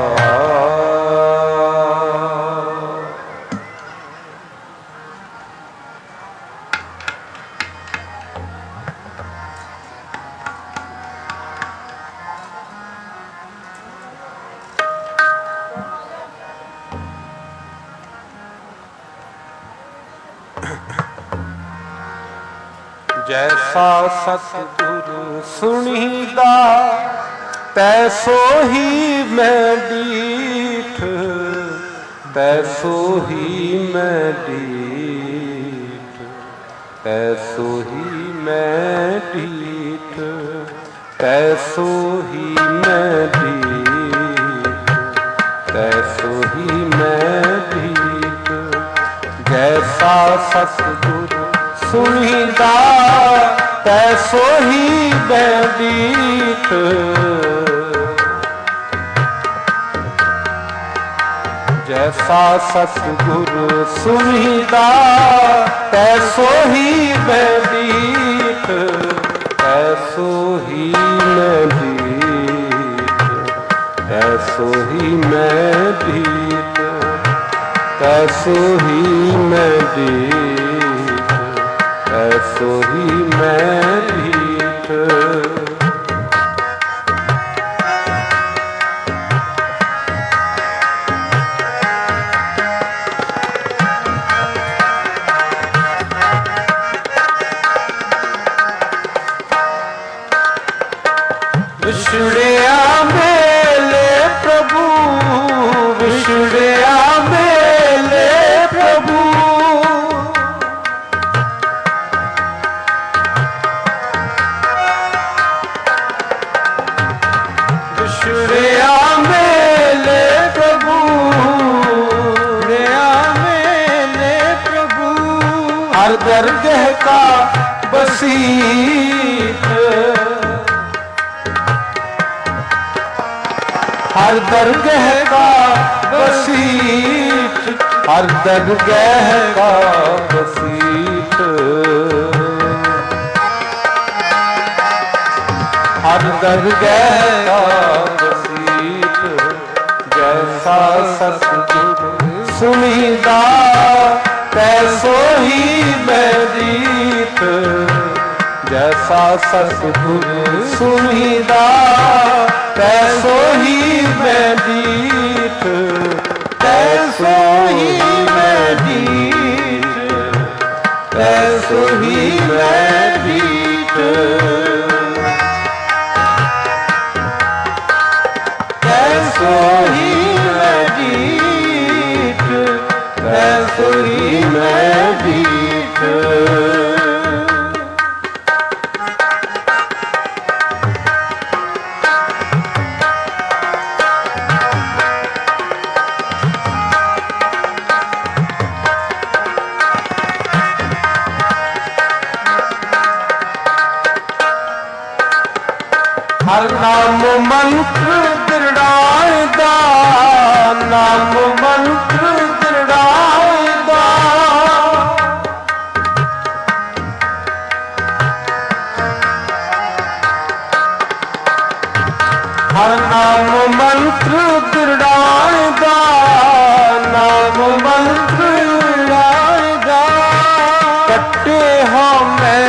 जैसा सतगुरु सुनीदा तैसो ही मैं डीठ तैसो ही मैं डीठ तैसो ही मैं डीठ तैसो ही मैं डीठ तैसो ही मैं डीठ जैसा सतगुरु सुनीदा तैसो ही बैठीठ जैसा सतगुरु सुनीदा तैसो ही बैठीठ तैसो ही मैं दीठ तैसो ही मैं दीठ तैसो ही मैं दीठ ऐसो ही मैं ढीठ विछड़िया मेले प्रभु विछड़िया मेले प्रभु विछड़िया मेले प्रभु विछड़िया मेले प्रभु हर दरगह का बसीत हर दरगह का बसीत हर दरगह का बसीत हर दरगह का बसीत जैसा सतगुर सुनीदा तैसो ही मैं रीत जैसा सतगुर सुनीदा तैसो ही मैं रीत तैसो ही मैं रीत तैसो ही मैं रीत तैसो ही मैं रीत तैसो ही मैं रीत हर नाम मंत्र दृढ़ायदा नाम मंत्र दृढ़ायदा हर नाम मंत्र दृढ़ायदा नाम मंत्र दृढ़ायदा कट्टे हो मैं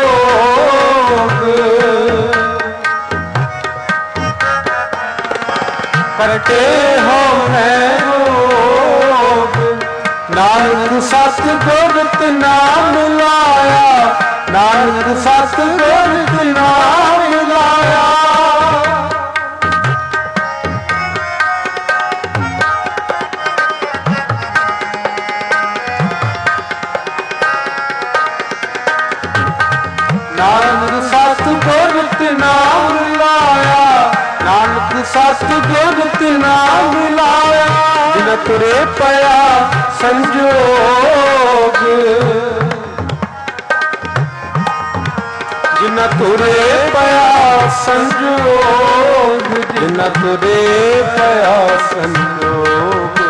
करते हो मैं रोग नानक सतगुरत नाम लाया नानक सतगुरत नाम लाया नानक सतगुरत नाम लाया नानक सतगुरत नाम लाया जिन तुरे पया संजोग जिन तुरे पया संजोग जिन तुरे पया संजोग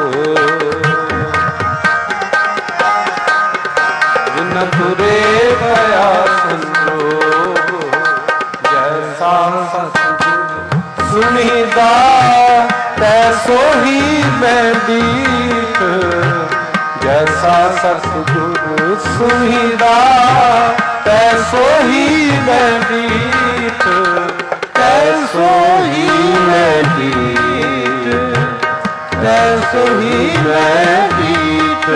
जिन तुरे पया संजोग जैसा सुनीदा तैसो ही मैं रीत जैसा सतगुर सुनीदा तैसो ही मैं रीत तैसो ही मैं रीत तैसो ही मैं रीत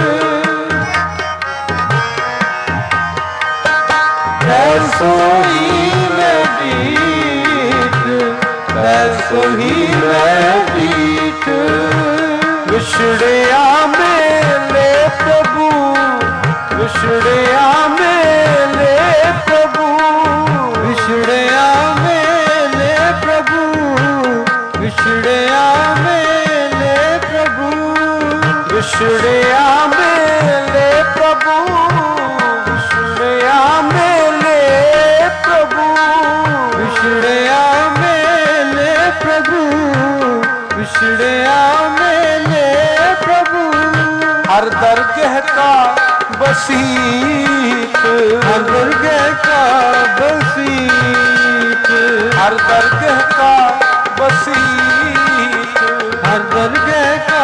तैसो ही मैं रीत तैसो ही मैं रीत विछड़िया मेले प्रभु विछड़िया मेले प्रभु विछड़िया मेले प्रभु विछड़िया मेले प्रभु विछड़िया मेले प्रभु विछड़िया मेले प्रभु विछड़िया मेले प्रभु विछड़िया मेले प्रभु हर दरगह का बसीत हर दरगह का बसीत हर दरगह का बसीत हर दरगह का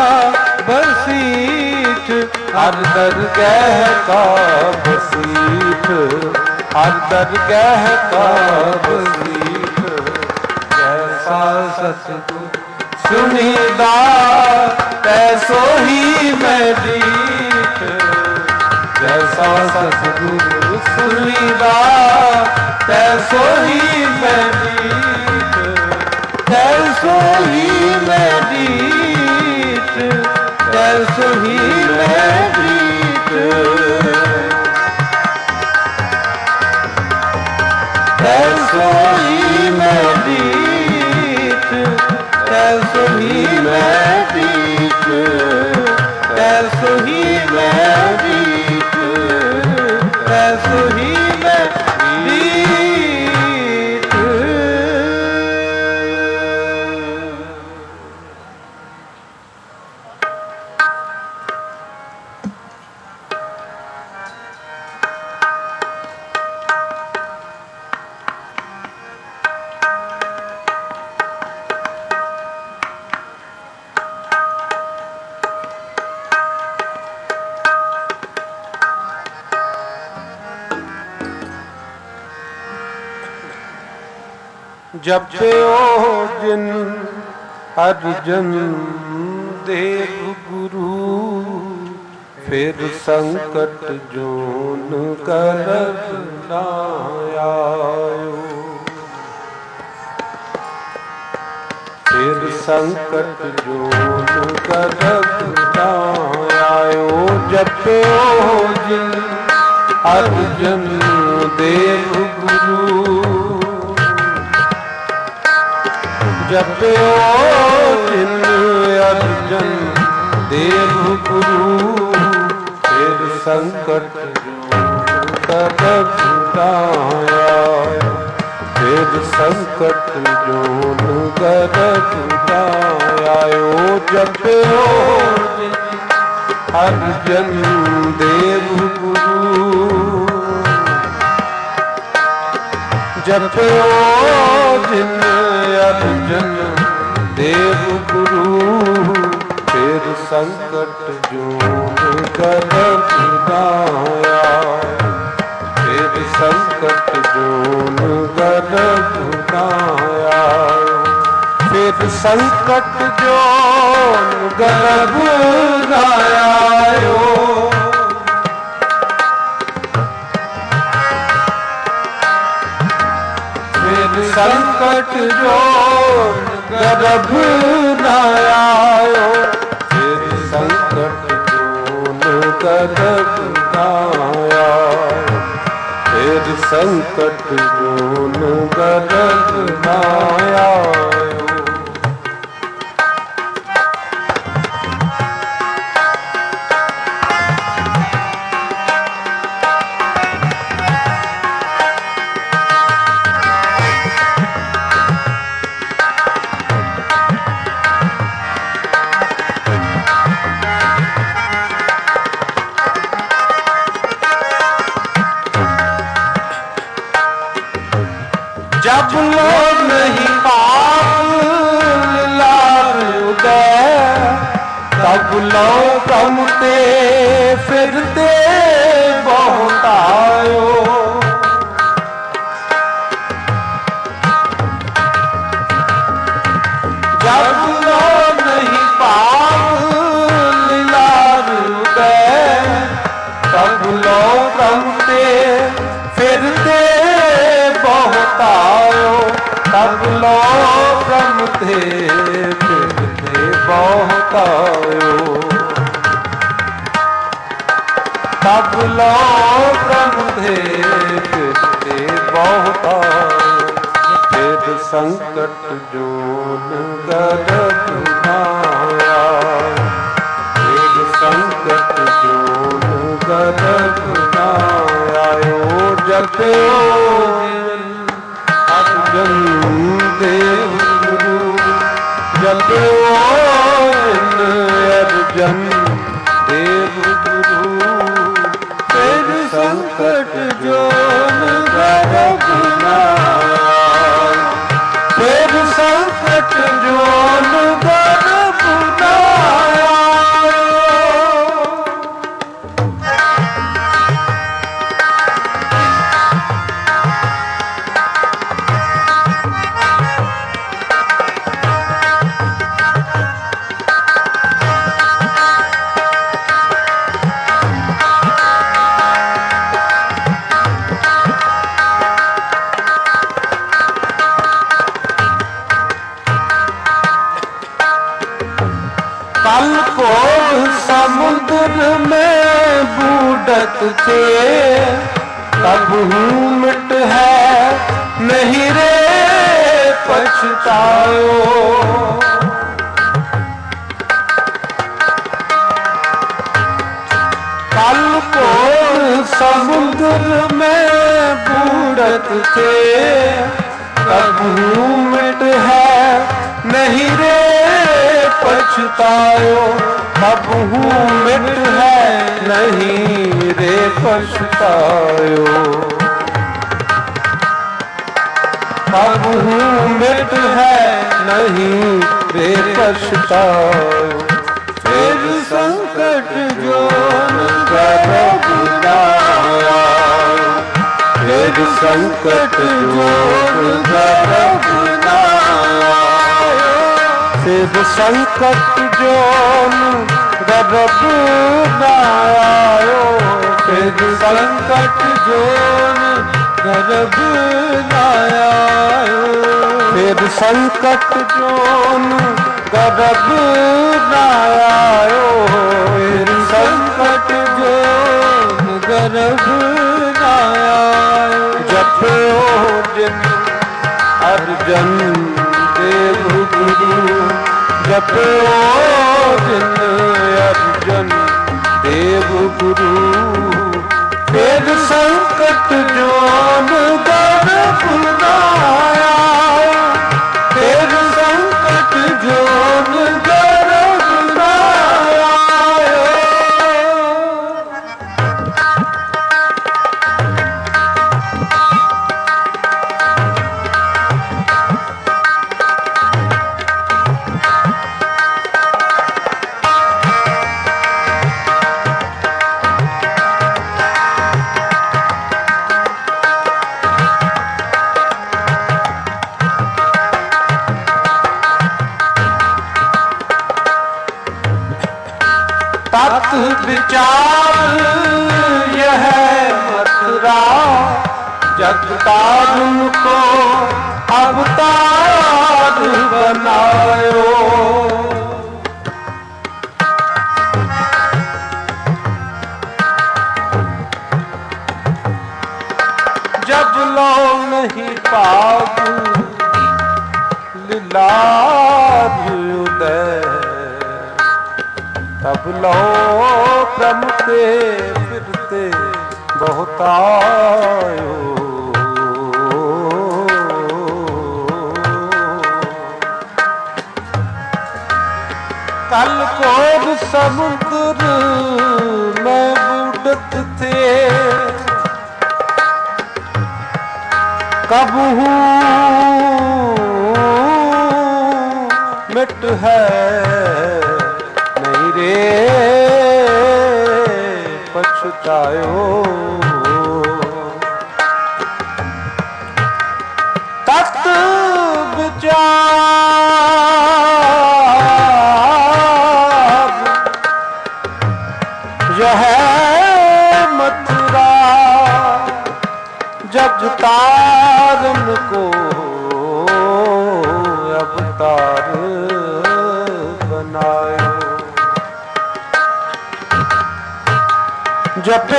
बसीत हर दरगह का बसीत हर दरगह का बसीत जैसा सतगुर सुनीदा तैसो ही मैं रीत जैसा सतगुर सुनीदा तैसो ही मैं रीत तैसो ही मैं रीत तैसो ही मैं रीत तैसो ही मैं रीत तैसो ही मैं रीत तैसो ही मैं रीत तैसो ही मैं रीत ਜਪਿਓ ਜਿਨ ਅਰਜਨ ਦੇਵ ਗੁਰੂ, ਫਿਰ ਸੰਕਟ ਜੋਨ ਕਰਬ ਨਾ ਆਇਓ। ਫਿਰ ਸੰਕਟ ਜੋਨ ਕਰਬ ਨਾ ਆਇਓ। ਜਪਿਓ ਜਿਨ ਅਰਜਨ ਦੇਵ ਗੁਰੂ, ਜਪਿਓ ਜਿਨ ਅਰਜਨ ਦੇਵ ਗੁਰੂ, ਫਿਰ ਸੰਕਟ ਜੋਨ ਕਰਬ ਨਾ ਆਇਓ। ਫਿਰ ਸੰਕਟ ਜੋਨ ਕਰਬ ਨਾ ਆਇਓ। ਜਪਿਓ ਜਿਨ ਅਰਜਨ ਦੇਵ ਗੁਰੂ, ਜਪਿਓ ਜਿਨ ਅਰਜਨ ਦੇਵ ਗੁਰੂ, ਫਿਰ ਸੰਕਟ ਜੋਨ ਕਰਬ ਨਾ ਆਇਓ। ਫਿਰ ਸੰਕਟ ਜੋਨ ਕਰਬ ਨਾ ਆਇਓ। ਫਿਰ ਸੰਕਟ ਜੋਨ ਕਰਬ ਨਾ ਆਇਓ। ਸੰਕਟ ਜੋਨ ਗਰਭ ਨਾ ਆਇਓ। ਫਿਰ ਸੰਕਟ ਜੋਨ ਗਰਭ ਨਾ ਆਇਓ। ਫਿਰ ਸੰਕਟ ਜੋਨ ਗਰਭ ਨਾ ਆਇਓ। जब लोग नहीं पाप लाल उदय, तब लोग रमते फिरते बहुत आयो। जब लोग नहीं पाप लाल उदय, तब लोग रमते फिरते बहुत आयो। तब लोग रमते फिरते बहुत आयो। तब लोग रमते फिरते बहुत आयो। फिर संकट जोन गरब ना आयो। फिर संकट जोन गरब ना आयो। जपयो अरजन देव गुरु, जपयो अरजन देव गुरु, फिर संकट जोन गरब ना आयो। फिर संकट जोन गरब ना आयो। कल को समुद्र में बूढ़त थे, तब हूँ मिट है नहीं रे पछतायो। कल को समुद्र में बूढ़त थे, तब हूँ मिट है नहीं रे पछतायो। तब हूँ मिट है नहीं रे पछतायो। तब हूँ मिट है नहीं रे पछतायो। फिर संकट जोन गरब ना आयो। फिर संकट जोन गरब फिर संकट जोन गर्भ न आयो, फिर संकट जोन गर्भ न आयो, फिर संकट जोन गर्भ न आयो, फिर संकट जोन गर्भ न आयो। जपो जिन अर्जन देव गुरु, जपो जिन अर्जन देव गुरु, फिर संकट जोन गर्भ न आयो, फिर संकट जोन गर्भ न आयो। तत् विचार यह मथुरा, जग तारुन को अवतार बनायो। जब लो नहीं पाग लीलाध उदय, तब लो प्रमते फिरते बहुत आयो। कल कोर समुद्र में बूढ़त थे, कबहू मिट है नहीं रे पछतायो। तत् विचार यह मथुरा, जग तारन को अवतार बनायो। जपे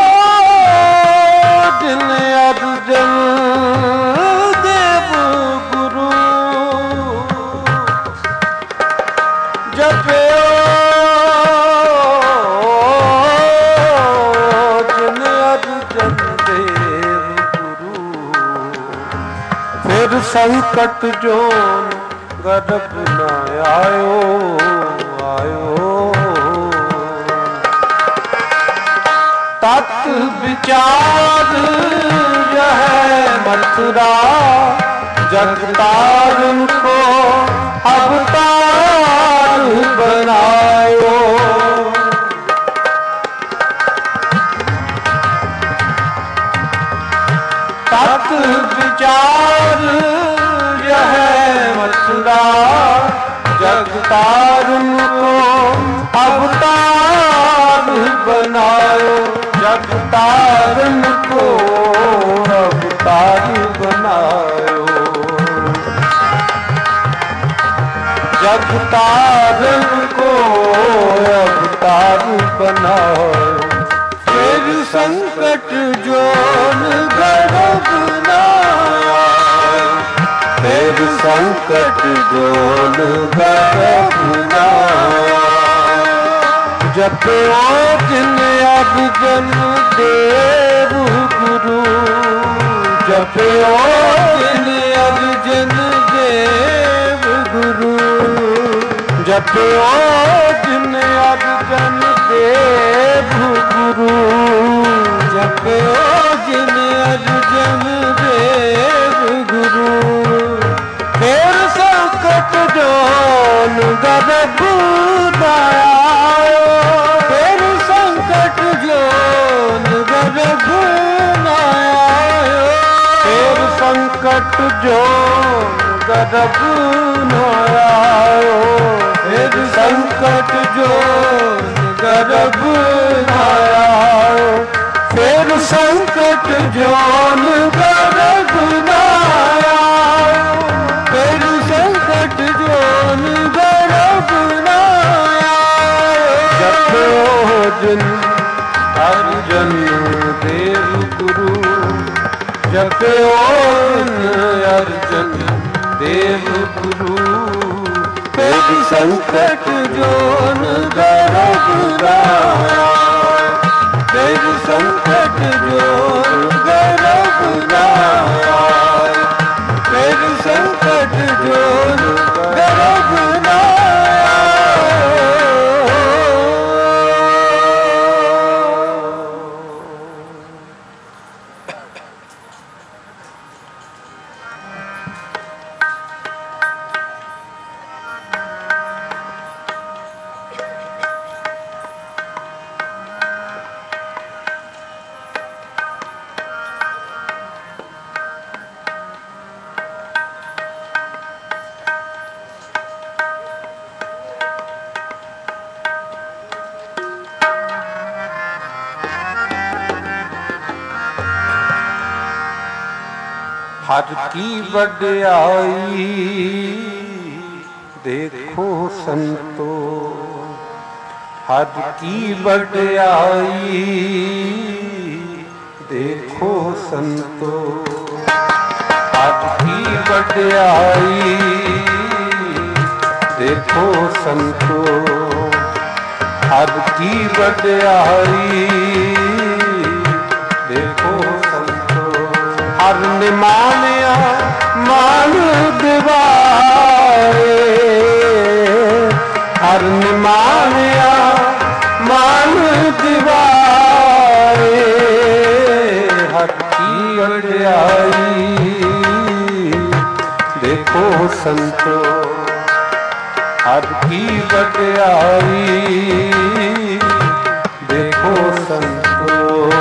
दिन अर्जन देव गुरु, जपे दिन अर्जन देव गुरु, फिर संकट जोन गर्भ न आयो आयो। तत् विचार यह मथुरा, जग तारुन को अवतार बनायो। तत् विचार यह मथुरा, जग तारुन को अवतार बनायो। जग तारन को अवतार बनायो। जग तारन को अवतार बनायो। फिर संकट जोन गर्भ न आयो, फिर संकट जोन गर्भ न आयो। जपो जिन अर्जन देव गुरु, जपो जिन अर्जन देव गुरु, जपो जिन अर्जन देव गुरु, जपो जिन अर्जन देव गुरु। फिर संकट जोन गर्भ न आयो, फिर संकट जोन गर्भ न आयो, फिर संकट जोन गर्भ न आयो। संकट जोन गर्भ न आयो, फिर संकट जोन गर्भ न आयो, फिर संकट जोन गर्भ न आयो। जपो जिन अर्जन देव गुरु, जपो जिन अर्जन देव गुरु, फिर संकट जोन गर्भ न आयो, फिर संकट जोन गर्भ न आयो, फिर संकट जोन गर्भ न हर की वड्याई देखो संतो, हर की वड्याई देखो संतो, हर की वड्याई देखो संतो, हर की वड्याई देखो संतो। हर ने मानिया मान दिवाए, हर ने मानिया मान दिवाए, हर की वड्याई देखो संतो, हर की वड्याई देखो संतो।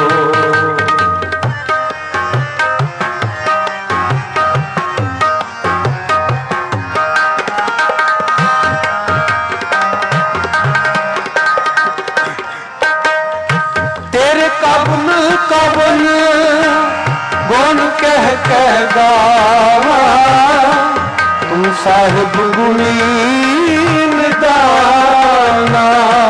कवन गुण कह कह गावा, तुम साहिब गुणी निदाना।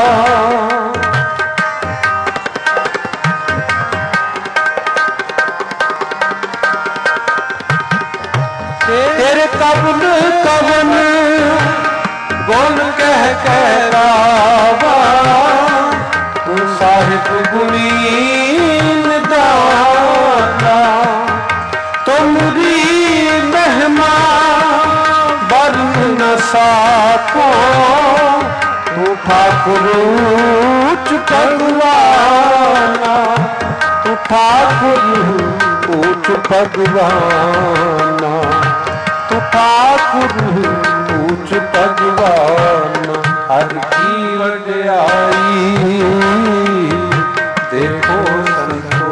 तेरे कवन कवन गुण कह कह गावा, तुम साहिब गुणी तुमरी महिमा वर्ण न साको, तू ठाकुर ऊंच भगवाना, तू ठाकुर ऊंच भगवाना, तू ठाकुर ऊंच भगवाना। हर की वड्याई देखो संतो,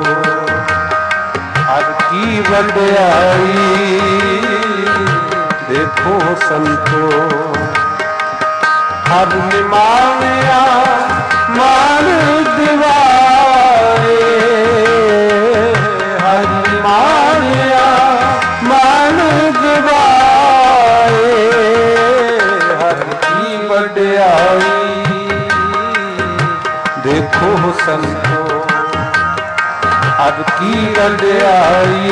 हर की वड्याई देखो संतो। हर ने मानिया मान दिवाए, हर ने मानिया मान दिवाए, हर की वड्याई देखो संतो, हर की वड्याई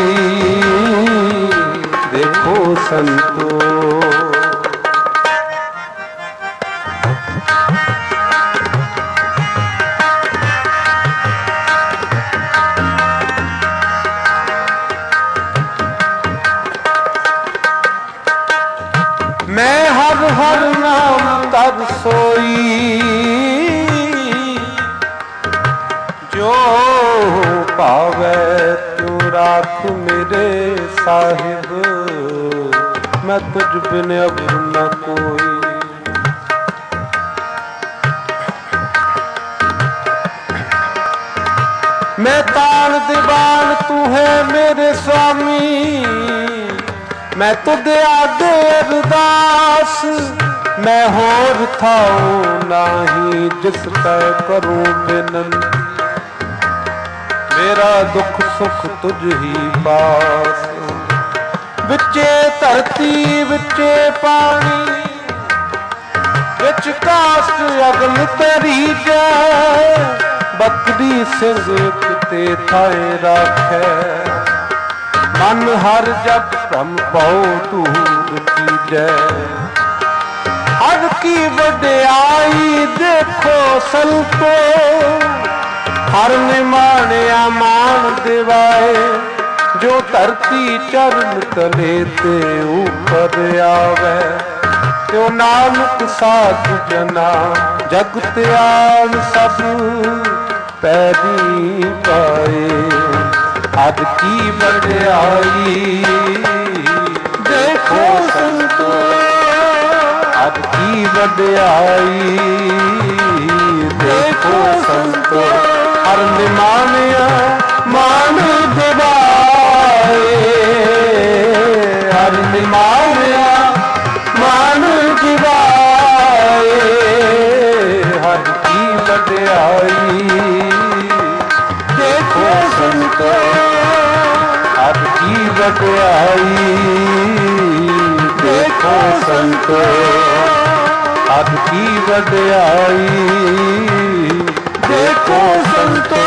देखो संतो। मैं हर हर नाम कर सोई, जो पावे तू राख मेरे साहिब, मैं तुझ बिन अब न कोई। मैं तान दीवान तू है मेरे स्वामी, मैं तुझे आगे अरदास मैं होर थाऊं नाही जिस कै करूं बिनन। मेरा दुख सुख तुझ ही पास, विचे धरती विचे पानी, विच कास्ट अगल तरी जाए। बकरी सिंह किते थाए राखै, मन हर जप भ्रम पाओ दूर कीजै। हर की वड्याई देखो संतो, हर निमाणिया मान दिवाए। जो धरती चरण तले ते ऊपर आवे, त्यो नानक साधु जना जगत आन सब पैरी पाए। हद की वड्याई देखो संतो, हद की वड्याई देखो संतो। हर निमानिया मान दिवाए, हर निमानिया मान दिवाए। हर की वड्याई देखो संतो, हर की वड्याई देखो संतो। हर की वड्याई देखो संतो।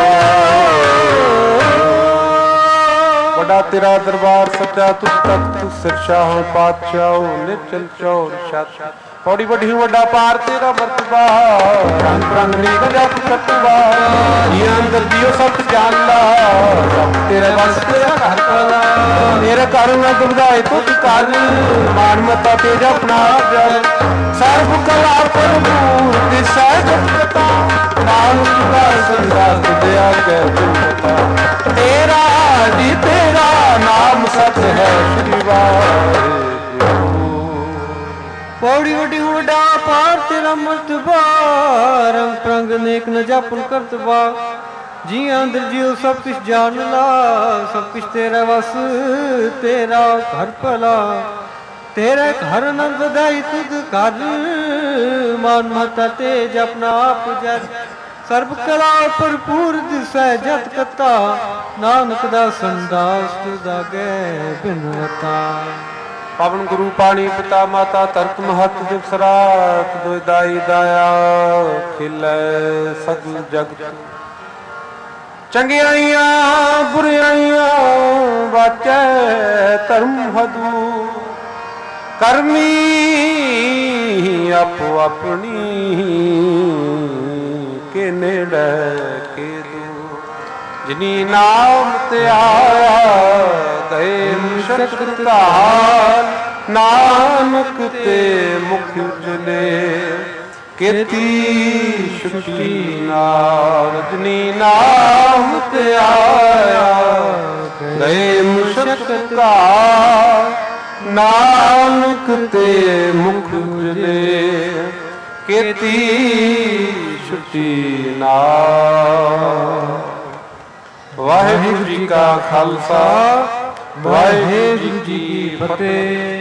बड़ा तेरा दरबार सच्चा, तुझ तक तू सिरशाह पातशाह निचल चौर छत। थोड़ी बड़ी वड्डा पार तेरा मरतबा, रंग रंग नेक जप कतबा। ये अंदर दियो सब जानला, सब तेरे बस तेरा घर कला। तेरे घर न दुबदाए तुझ कर, मान मता तेज अपना जल। सर्व कला भरपूर दिसै जगता, नानक का संदास दया के दुखता। तेरा जी तेरा नाम सच है श्री वाहिगुरु। पौड़ी वड्डी वड्डा पार तेरा मर्तबा, रंग प्रंग नेक न जापुन करतबा। जी अंदर जियो सब कुछ जान ला, सब कुछ तेरा वस तेरा घर भला। तेरे घर नंद बधाई तुद कर, मान मता तेज अपना आप जर। सर्व कला भरपूर दिसै जत कता, नानक दा संदास दागे बिनवता। पवन गुरु पानी पिता माता तरत महत दिव सरात। दो दाई दाया खिलै सगल जगत, चंगियाइयां बुरियाइयां वाचै धर्म हदू। करमी आपो अपनी के नेड़े के दूर। जिनी नाम ते आया गए मुशक्कत हाल, नानक ते मुख उजले केती शुची नाल। जिनी नाम ते आया गए मुशक्कत हाल, नानक ते मुख उजले केती छुट्टी नाल। वाहिगुरू जी का खालसा, वाहिगुरू जी की फतेह।